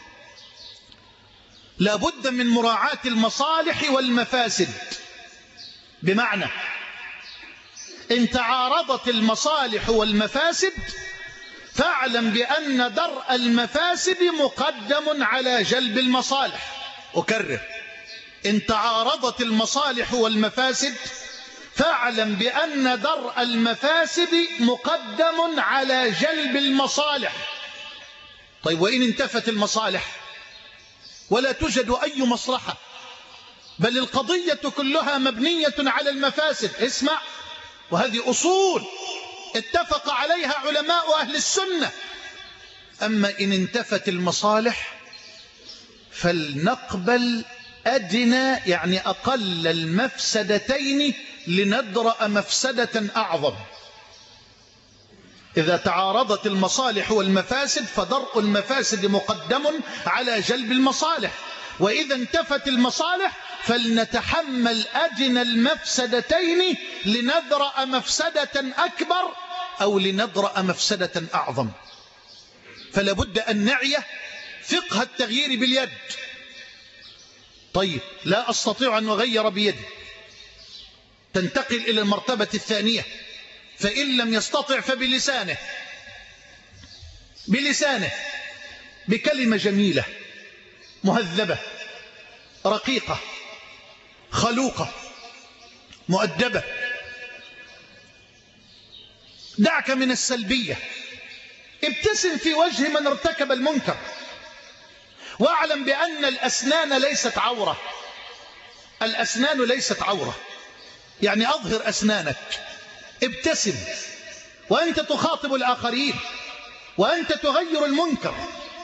لابد من مراعاة المصالح والمفاسد، بمعنى إن تعارضت المصالح والمفاسد فاعلم بأن درء المفاسد مقدم على جلب المصالح. أكرر: إن تعارضت المصالح والمفاسد فاعلم بأن درء المفاسد مقدم على جلب المصالح. طيب، وإن انتفت المصالح ولا توجد أي مصلحة، بل القضية كلها مبنية على المفاسد، اسمع، وهذه أصول اتفق عليها علماء أهل السنة. أما إن انتفت المصالح فلنقبل أدنى، يعني أقل المفسدتين لندرأ مفسدة أعظم. إذا تعارضت المصالح والمفاسد فدرء المفاسد مقدم على جلب المصالح، وإذا انتفت المصالح فلنتحمل أدنى المفسدتين لندرأ مفسدة أكبر أو لندرأ مفسدة أعظم. فلا بد أن نعي فقه التغيير باليد. طيب، لا أستطيع أن أغير بيدي، تنتقل إلى المرتبة الثانية، فإن لم يستطع فبلسانه، بلسانه بكلمة جميلة مهذبة رقيقة خلوقة مؤدبة. دعك من السلبية، ابتسم في وجه من ارتكب المنكر، واعلم بأن الأسنان ليست عورة. الأسنان ليست عورة، يعني أظهر أسنانك، ابتسم وأنت تخاطب الآخرين وأنت تغير المنكر،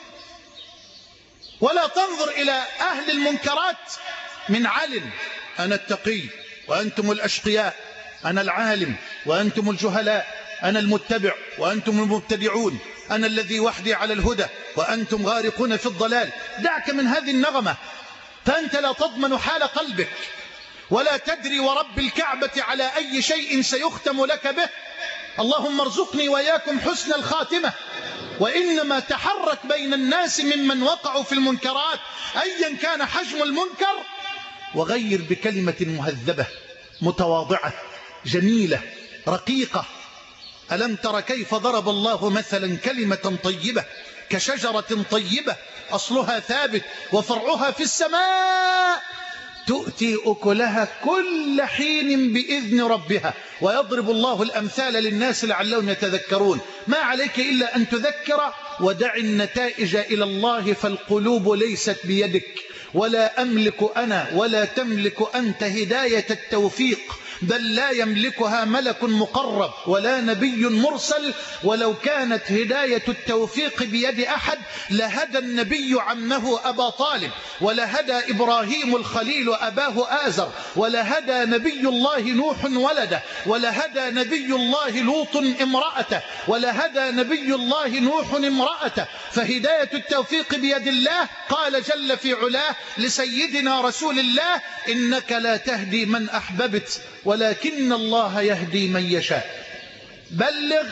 ولا تنظر إلى أهل المنكرات من علم: أنا التقي وأنتم الأشقياء، أنا العالم وأنتم الجهلاء، أنا المتبع وأنتم المبتدعون، أنا الذي وحدي على الهدى وأنتم غارقون في الضلال. دعك من هذه النغمة، فأنت لا تضمن حال قلبك ولا تدري ورب الكعبة على أي شيء سيختم لك به. اللهم ارزقني وإياكم حسن الخاتمة وإنما تحرك بين الناس ممن وقعوا في المنكرات أيا كان حجم المنكر، وغير بكلمة مهذبة متواضعة جميلة رقيقة. ألم تر كيف ضرب الله مثلا كلمة طيبة كشجرة طيبة أصلها ثابت وفرعها في السماء تؤتي أكلها كل حين بإذن ربها ويضرب الله الأمثال للناس لعلهم يتذكرون. ما عليك إلا أن تذكر ودع النتائج إلى الله، فالقلوب ليست بيدك، ولا أملك أنا ولا تملك أنت هداية التوفيق، بل لا يملكها ملك مقرب ولا نبي مرسل. ولو كانت هداية التوفيق بيد أحد لهدى النبي عمه أبا طالب، ولهدى إبراهيم الخليل أباه آزر، ولهدى نبي الله نوح ولده، ولهدى نبي الله لوط امرأته، ولهدى نبي الله نوح امرأته. فهداية التوفيق بيد الله. قال جل في علاه لسيدنا رسول الله: إنك لا تهدي من أحببت ولكن الله يهدي من يشاء. بلغ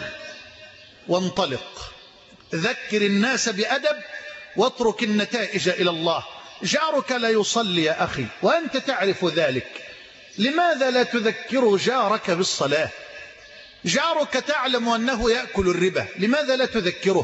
وانطلق، ذكر الناس بأدب واترك النتائج إلى الله. جارك لا يصلي يا أخي وأنت تعرف ذلك، لماذا لا تذكر جارك بالصلاة؟ جارك تعلم أنه يأكل الربا، لماذا لا تذكره؟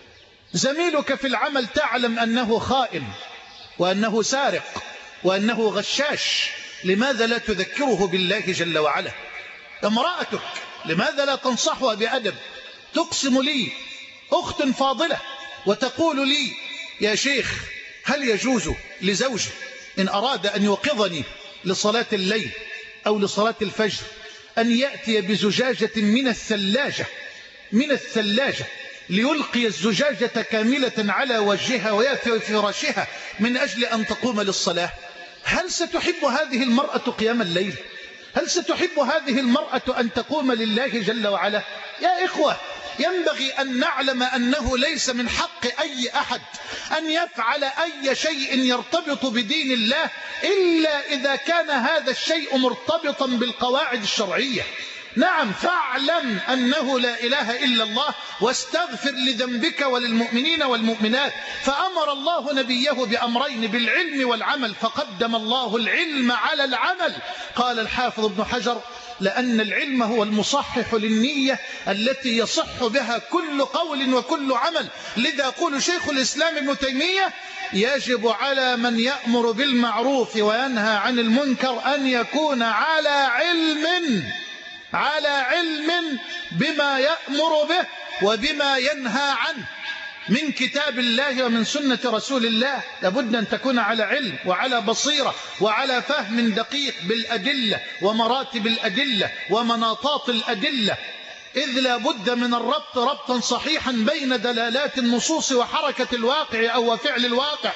زميلك في العمل تعلم أنه خائن وأنه سارق وأنه غشاش، لماذا لا تذكره بالله جل وعلا؟ امرأتك لماذا لا تنصحها بأدب؟ تقسم لي أخت فاضلة وتقول لي: يا شيخ، هل يجوز لزوجي إن أراد أن يوقظني لصلاة الليل أو لصلاة الفجر أن يأتي بزجاجة من الثلاجة من الثلاجة ليلقي الزجاجة كاملة على وجهها ويأتي فراشها من أجل أن تقوم للصلاة؟ هل ستحب هذه المرأة قيام الليل؟ هل ستحب هذه المرأة أن تقوم لله جل وعلا؟ يا إخوة، ينبغي أن نعلم أنه ليس من حق أي أحد أن يفعل أي شيء يرتبط بدين الله إلا إذا كان هذا الشيء مرتبطا بالقواعد الشرعية. نعم، فاعلم أنه لا إله إلا الله واستغفر لذنبك وللمؤمنين والمؤمنات. فأمر الله نبيه بأمرين بالعلم والعمل، فقدم الله العلم على العمل. قال الحافظ ابن حجر: لأن العلم هو المصحح للنية التي يصح بها كل قول وكل عمل. لذا يقول شيخ الإسلام ابن تيمية: يجب على من يأمر بالمعروف وينهى عن المنكر أن يكون على علم على علم بما يأمر به وبما ينهى عنه من كتاب الله ومن سنة رسول الله. لابد أن تكون على علم وعلى بصيرة وعلى فهم دقيق بالأدلة ومراتب الأدلة ومناطات الأدلة، إذ لا بد من الربط ربطا صحيحا بين دلالات النصوص وحركة الواقع أو فعل الواقع،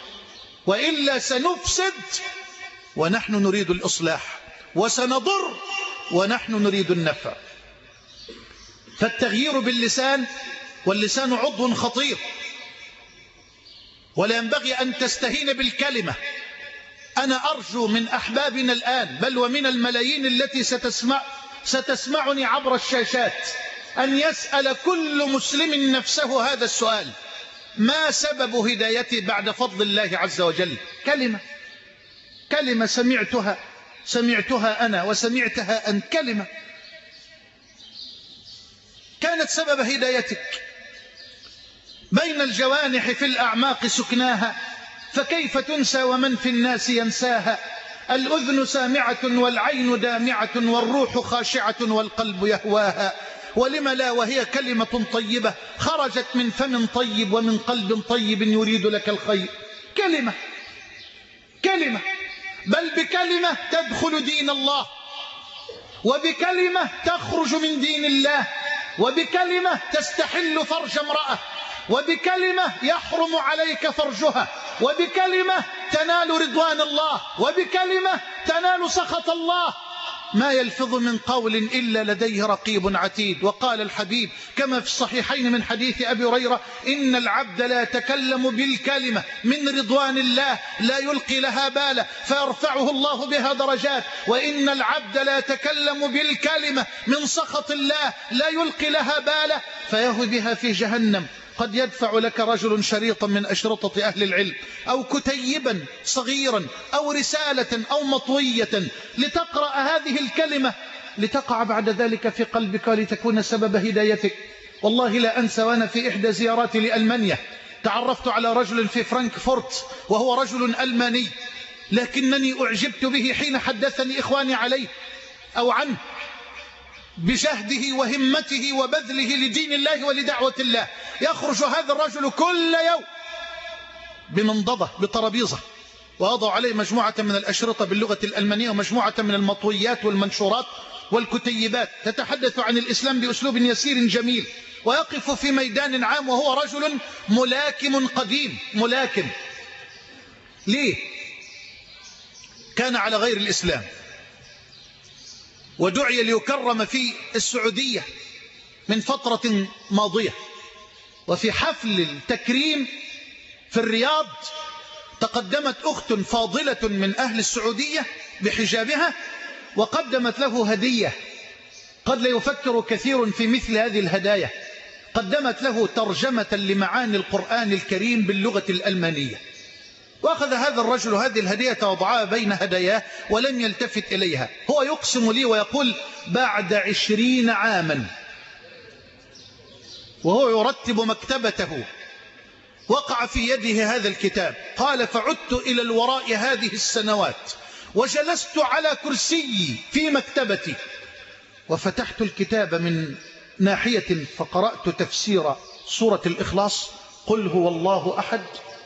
وإلا سنفسد ونحن نريد الإصلاح، وسنضر ونحن نريد النفع. فالتغيير باللسان، واللسان عضو خطير، ولا ينبغي أن تستهين بالكلمة. أنا أرجو من أحبابنا الآن بل ومن الملايين التي ستسمع ستسمعني عبر الشاشات أن يسأل كل مسلم نفسه هذا السؤال: ما سبب هدايتي بعد فضل الله عز وجل؟ كلمة كلمة سمعتها سمعتها أنا وسمعتها أن كلمة كانت سبب هدايتك. بين الجوانح في الأعماق سكناها، فكيف تنسى ومن في الناس ينساها؟ الأذن سامعة والعين دامعة والروح خاشعة والقلب يهواها. ولم لا وهي كلمة طيبة خرجت من فم طيب ومن قلب طيب يريد لك الخير. كلمة كلمة بل بكلمة تدخل دين الله، وبكلمة تخرج من دين الله، وبكلمة تستحل فرج امرأة، وبكلمة يحرم عليك فرجها، وبكلمة تنال رضوان الله، وبكلمة تنال سخط الله. ما يلفظ من قول إلا لديه رقيب عتيد. وقال الحبيب كما في الصحيحين من حديث أبي هريرة: إن العبد لا يتكلم بالكلمة من رضوان الله لا يلقي لها بالا فيرفعه الله بها درجات، وإن العبد لا يتكلم بالكلمة من سخط الله لا يلقي لها بالا فيهوي بها في جهنم قد يدفع لك رجل شريطا من أشرطة أهل العلم أو كتيبا صغيرا أو رسالة أو مطوية لتقرأ هذه الكلمة لتقع بعد ذلك في قلبك ولتكون سبب هدايتك. والله لا أنسى وأنا في إحدى زياراتي لألمانيا تعرفت على رجل في فرانكفورت وهو رجل ألماني، لكنني أعجبت به حين حدثني إخواني عليه أو عنه بجهده وهمته وبذله لدين الله ولدعوة الله. يخرج هذا الرجل كل يوم بمنضدة بطرابيزة ووضع عليه مجموعة من الأشرطة باللغة الألمانية ومجموعة من المطويات والمنشورات والكتيبات تتحدث عن الإسلام بأسلوب يسير جميل، ويقف في ميدان عام وهو رجل ملاكم قديم. ملاكم ليه؟ كان على غير الإسلام ودعي ليكرم في السعودية من فترة ماضية، وفي حفل التكريم في الرياض تقدمت أخت فاضلة من أهل السعودية بحجابها وقدمت له هدية. قد لا يفكر كثير في مثل هذه الهدايا. قدمت له ترجمة لمعاني القرآن الكريم باللغة الألمانية، وأخذ هذا الرجل هذه الهدية وضعها بين هداياه ولم يلتفت إليها. هو يقسم لي ويقول بعد عشرين عاما وهو يرتب مكتبته وقع في يده هذا الكتاب. قال فعدت إلى الوراء هذه السنوات وجلست على كرسيي في مكتبتي وفتحت الكتاب من ناحية فقرأت تفسير سورة الإخلاص قل هو الله أحد،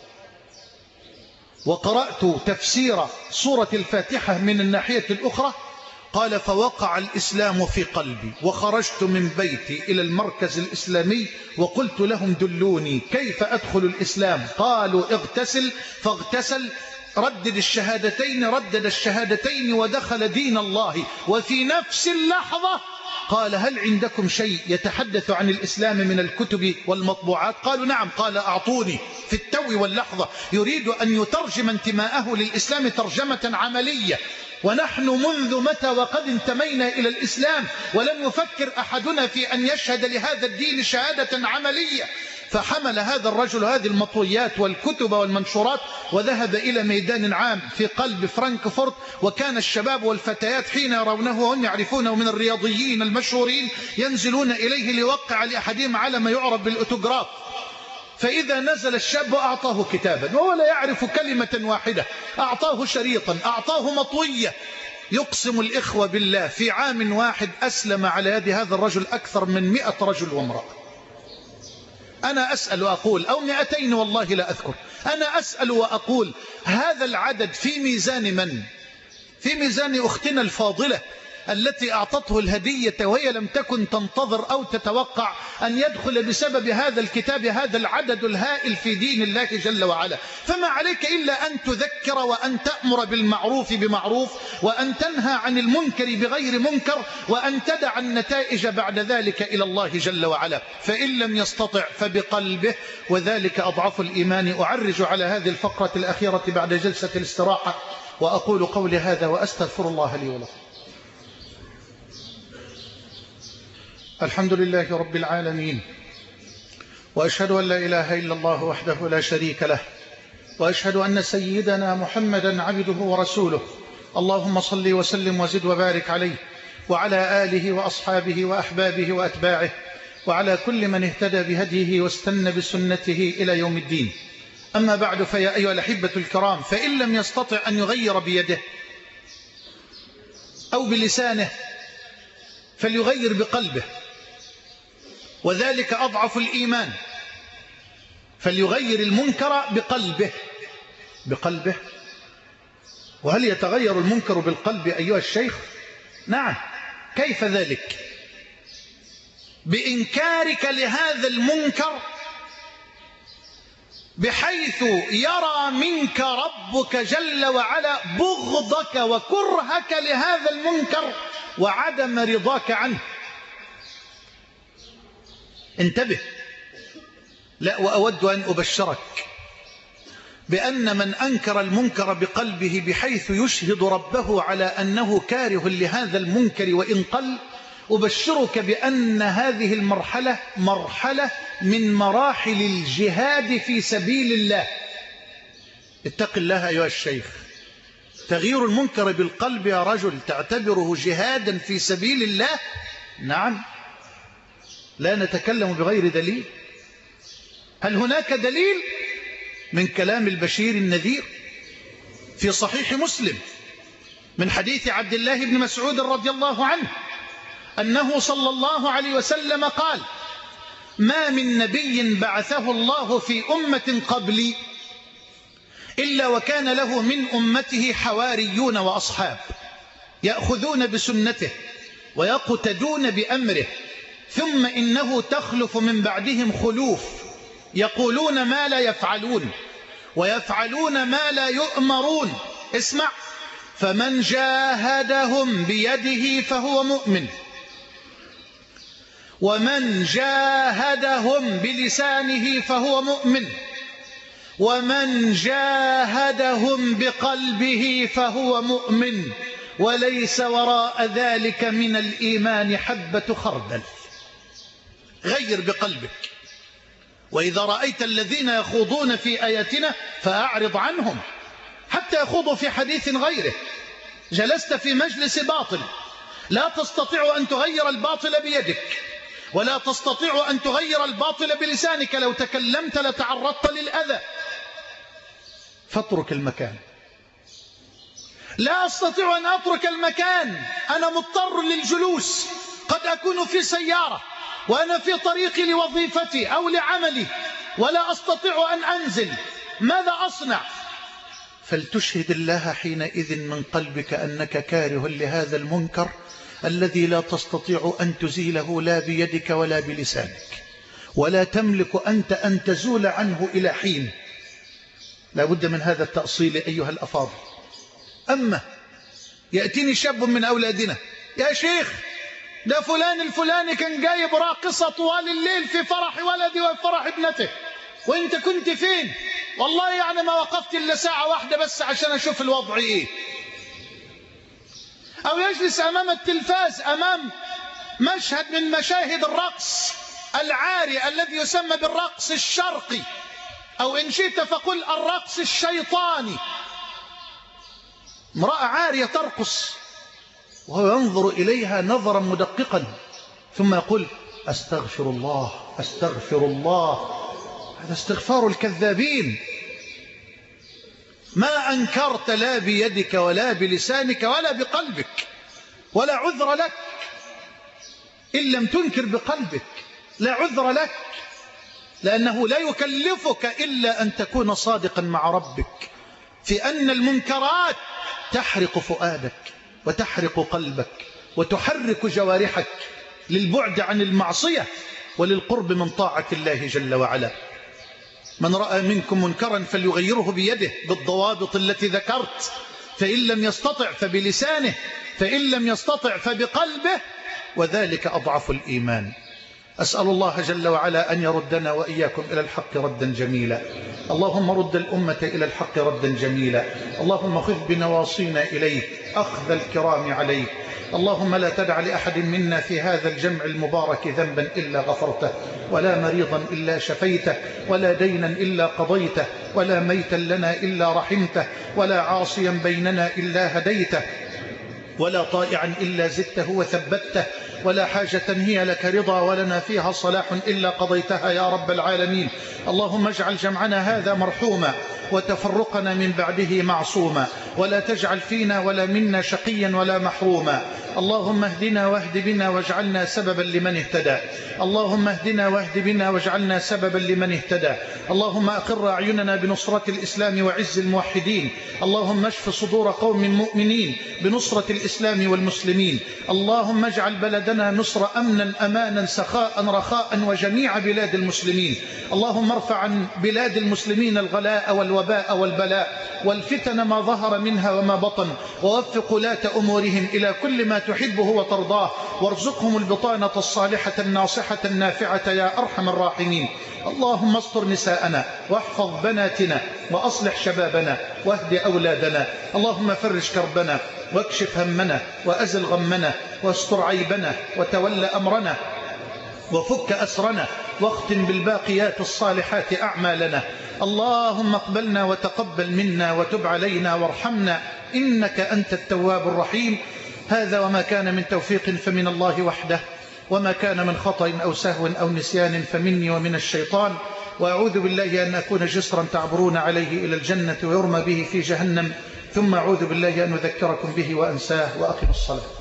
وقرأت تفسير سورة الفاتحة من الناحية الأخرى. قال فوقع الإسلام في قلبي وخرجت من بيتي إلى المركز الإسلامي وقلت لهم دلوني كيف أدخل الإسلام. قالوا اغتسل، فاغتسل، ردد الشهادتين، ردد الشهادتين ودخل دين الله. وفي نفس اللحظة قال هل عندكم شيء يتحدث عن الإسلام من الكتب والمطبوعات؟ قالوا نعم. قال أعطوني. في التو واللحظة يريد أن يترجم انتماءه للإسلام ترجمة عملية. ونحن منذ متى وقد انتمينا إلى الإسلام ولم يفكر أحدنا في أن يشهد لهذا الدين شهادة عملية. فحمل هذا الرجل هذه المطويات والكتب والمنشورات وذهب إلى ميدان عام في قلب فرانكفورت، وكان الشباب والفتيات حين يرونه وهم يعرفونه من الرياضيين المشهورين ينزلون إليه ليوقع لأحدهم على ما يعرف بالأوتوغراف. فإذا نزل الشاب أعطاه كتابا وهو لا يعرف كلمة واحدة، أعطاه شريطا، أعطاه مطوية. يقسم الإخوة بالله في عام واحد أسلم على يد هذا الرجل أكثر من مئة رجل وامرأة. أنا أسأل وأقول أو مئتين والله لا أذكر. أنا أسأل وأقول هذا العدد في ميزان من؟ في ميزان أختنا الفاضلة التي أعطته الهدية وهي لم تكن تنتظر أو تتوقع أن يدخل بسبب هذا الكتاب هذا العدد الهائل في دين الله جل وعلا. فما عليك إلا أن تذكر وأن تأمر بالمعروف بمعروف وأن تنهى عن المنكر بغير منكر وأن تدع النتائج بعد ذلك إلى الله جل وعلا. فإن لم يستطع فبقلبه، وذلك أضعف الإيمان. أعرج على هذه الفقرة الأخيرة بعد جلسة الاستراحة وأقول قولي هذا وأستغفر الله لي ولكم. الحمد لله رب العالمين، وأشهد أن لا إله إلا الله وحده لا شريك له، وأشهد أن سيدنا محمدا عبده ورسوله. اللهم صل وسلم وزد وبارك عليه وعلى آله وأصحابه وأحبابه وأتباعه وعلى كل من اهتدى بهديه واستنى بسنته إلى يوم الدين. أما بعد، فيا أيها الأحبة الكرام، فإن لم يستطع أن يغير بيده أو بلسانه فليغير بقلبه، وذلك أضعف الإيمان. فليغير المنكر بقلبه. بقلبه. وهل يتغير المنكر بالقلب أيها الشيخ؟ نعم. كيف ذلك؟ بإنكارك لهذا المنكر بحيث يرى منك ربك جل وعلا بغضك وكرهك لهذا المنكر وعدم رضاك عنه. انتبه. لا، وأود أن أبشرك بأن من أنكر المنكر بقلبه بحيث يشهد ربه على أنه كاره لهذا المنكر وإن قل، أبشرك بأن هذه المرحلة مرحلة من مراحل الجهاد في سبيل الله. اتق الله أيها الشيخ، تغيير المنكر بالقلب يا رجل تعتبره جهادا في سبيل الله؟ نعم، لا نتكلم بغير دليل. هل هناك دليل؟ من كلام البشير النذير في صحيح مسلم من حديث عبد الله بن مسعود رضي الله عنه أنه صلى الله عليه وسلم قال: ما من نبي بعثه الله في أمة قبلي إلا وكان له من أمته حواريون وأصحاب يأخذون بسنته ويقتدون بأمره، ثم إنه تخلف من بعدهم خلوف يقولون ما لا يفعلون ويفعلون ما لا يؤمرون. اسمع: فمن جاهدهم بيده فهو مؤمن، ومن جاهدهم بلسانه فهو مؤمن، ومن جاهدهم بقلبه فهو مؤمن، وليس وراء ذلك من الإيمان حبة خردل. غير بقلبك. وإذا رأيت الذين يخوضون في آياتنا فأعرض عنهم حتى يخوضوا في حديث غيره. جلست في مجلس باطل، لا تستطيع أن تغير الباطل بيدك، ولا تستطيع أن تغير الباطل بلسانك، لو تكلمت لتعرضت للأذى، فاترك المكان. لا أستطيع أن أترك المكان، أنا مضطر للجلوس، قد أكون في سيارة وأنا في طريقي لوظيفتي أو لعملي ولا أستطيع أن أنزل، ماذا أصنع؟ فلتشهد الله حينئذ من قلبك أنك كاره لهذا المنكر الذي لا تستطيع أن تزيله لا بيدك ولا بلسانك، ولا تملك أنت أن تزول عنه إلى حين. لا بد من هذا التأصيل أيها الأفاضل. أما يأتيني شاب من أولادنا: يا شيخ، ده فلان الفلاني كان جايب راقصة طوال الليل في فرح ولدي وفرح ابنته، وانت كنت فين؟ والله يعني ما وقفت إلا ساعة واحدة بس عشان أشوف الوضع إيه. أو يجلس أمام التلفاز أمام مشهد من مشاهد الرقص العاري الذي يسمى بالرقص الشرقي، أو إن شئت فقل الرقص الشيطاني. امرأة عارية ترقص وهو ينظر إليها نظرا مدققا، ثم يقول: أستغفر الله أستغفر الله. هذا استغفار الكذابين. ما أنكرت لا بيدك ولا بلسانك ولا بقلبك، ولا عذر لك إن لم تنكر بقلبك، لا عذر لك، لأنه لا يكلفك إلا أن تكون صادقا مع ربك في أن المنكرات تحرق فؤادك وتحرق قلبك وتحرك جوارحك للبعد عن المعصية وللقرب من طاعة الله جل وعلا. من رأى منكم منكرا فليغيره بيده بالضوابط التي ذكرت، فإن لم يستطع فبلسانه، فإن لم يستطع فبقلبه، وذلك أضعف الإيمان. أسأل الله جل وعلا أن يردنا وإياكم إلى الحق ردا جميلا. اللهم رد الأمة إلى الحق ردا جميلا. اللهم خذ بنواصينا إليك أخذ الكرام عليك. اللهم لا تدع لأحد منا في هذا الجمع المبارك ذنبا إلا غفرته، ولا مريضا إلا شفيته، ولا دينا إلا قضيته، ولا ميتا لنا إلا رحمته، ولا عاصيا بيننا إلا هديته، ولا طائعا إلا زدته وثبته، ولا حاجة هي لك رضا ولنا فيها صلاح إلا قضيتها يا رب العالمين. اللهم اجعل جمعنا هذا مرحوما وتفرقنا من بعده معصوما، ولا تجعل فينا ولا منا شقيا ولا محروما. اللهم اهدنا واهد بنا واجعلنا سببا لمن اهتدى. اللهم اهدنا واهد بنا واجعلنا سببا لمن اهتدى. اللهم أقر أعيننا بنصرة الإسلام وعز الموحدين. اللهم اشف صدور قوم مؤمنين بنصرة الإسلام والمسلمين. اللهم اجعل بلدنا مصر أمنا أمانا سخاء رخاء وجميع بلاد المسلمين. اللهم ارفع عن بلاد المسلمين الغلاء والوباء والبلاء والفتن ما ظهر منها وما بطن، ووفق ولاة أمورهم إلى كل ما تحبه وترضاه، وارزقهم البطانة الصالحة الناصحة النافعة يا أرحم الراحمين. اللهم استر نساءنا واحفظ بناتنا وأصلح شبابنا واهد أولادنا. اللهم فرج كربنا واكشف همنا وأزل غمنا واستر عيبنا وتول أمرنا وفك أسرنا واختم بالباقيات الصالحات أعمالنا. اللهم اقبلنا وتقبل منا وتب علينا وارحمنا إنك أنت التواب الرحيم. هذا وما كان من توفيق فمن الله وحده، وما كان من خطأ أو سهو أو نسيان فمني ومن الشيطان، وأعوذ بالله أن أكون جسرا تعبرون عليه إلى الجنة ويرمى به في جهنم، ثم أعوذ بالله أن أذكركم به وأنساه. وأقم الصلاة.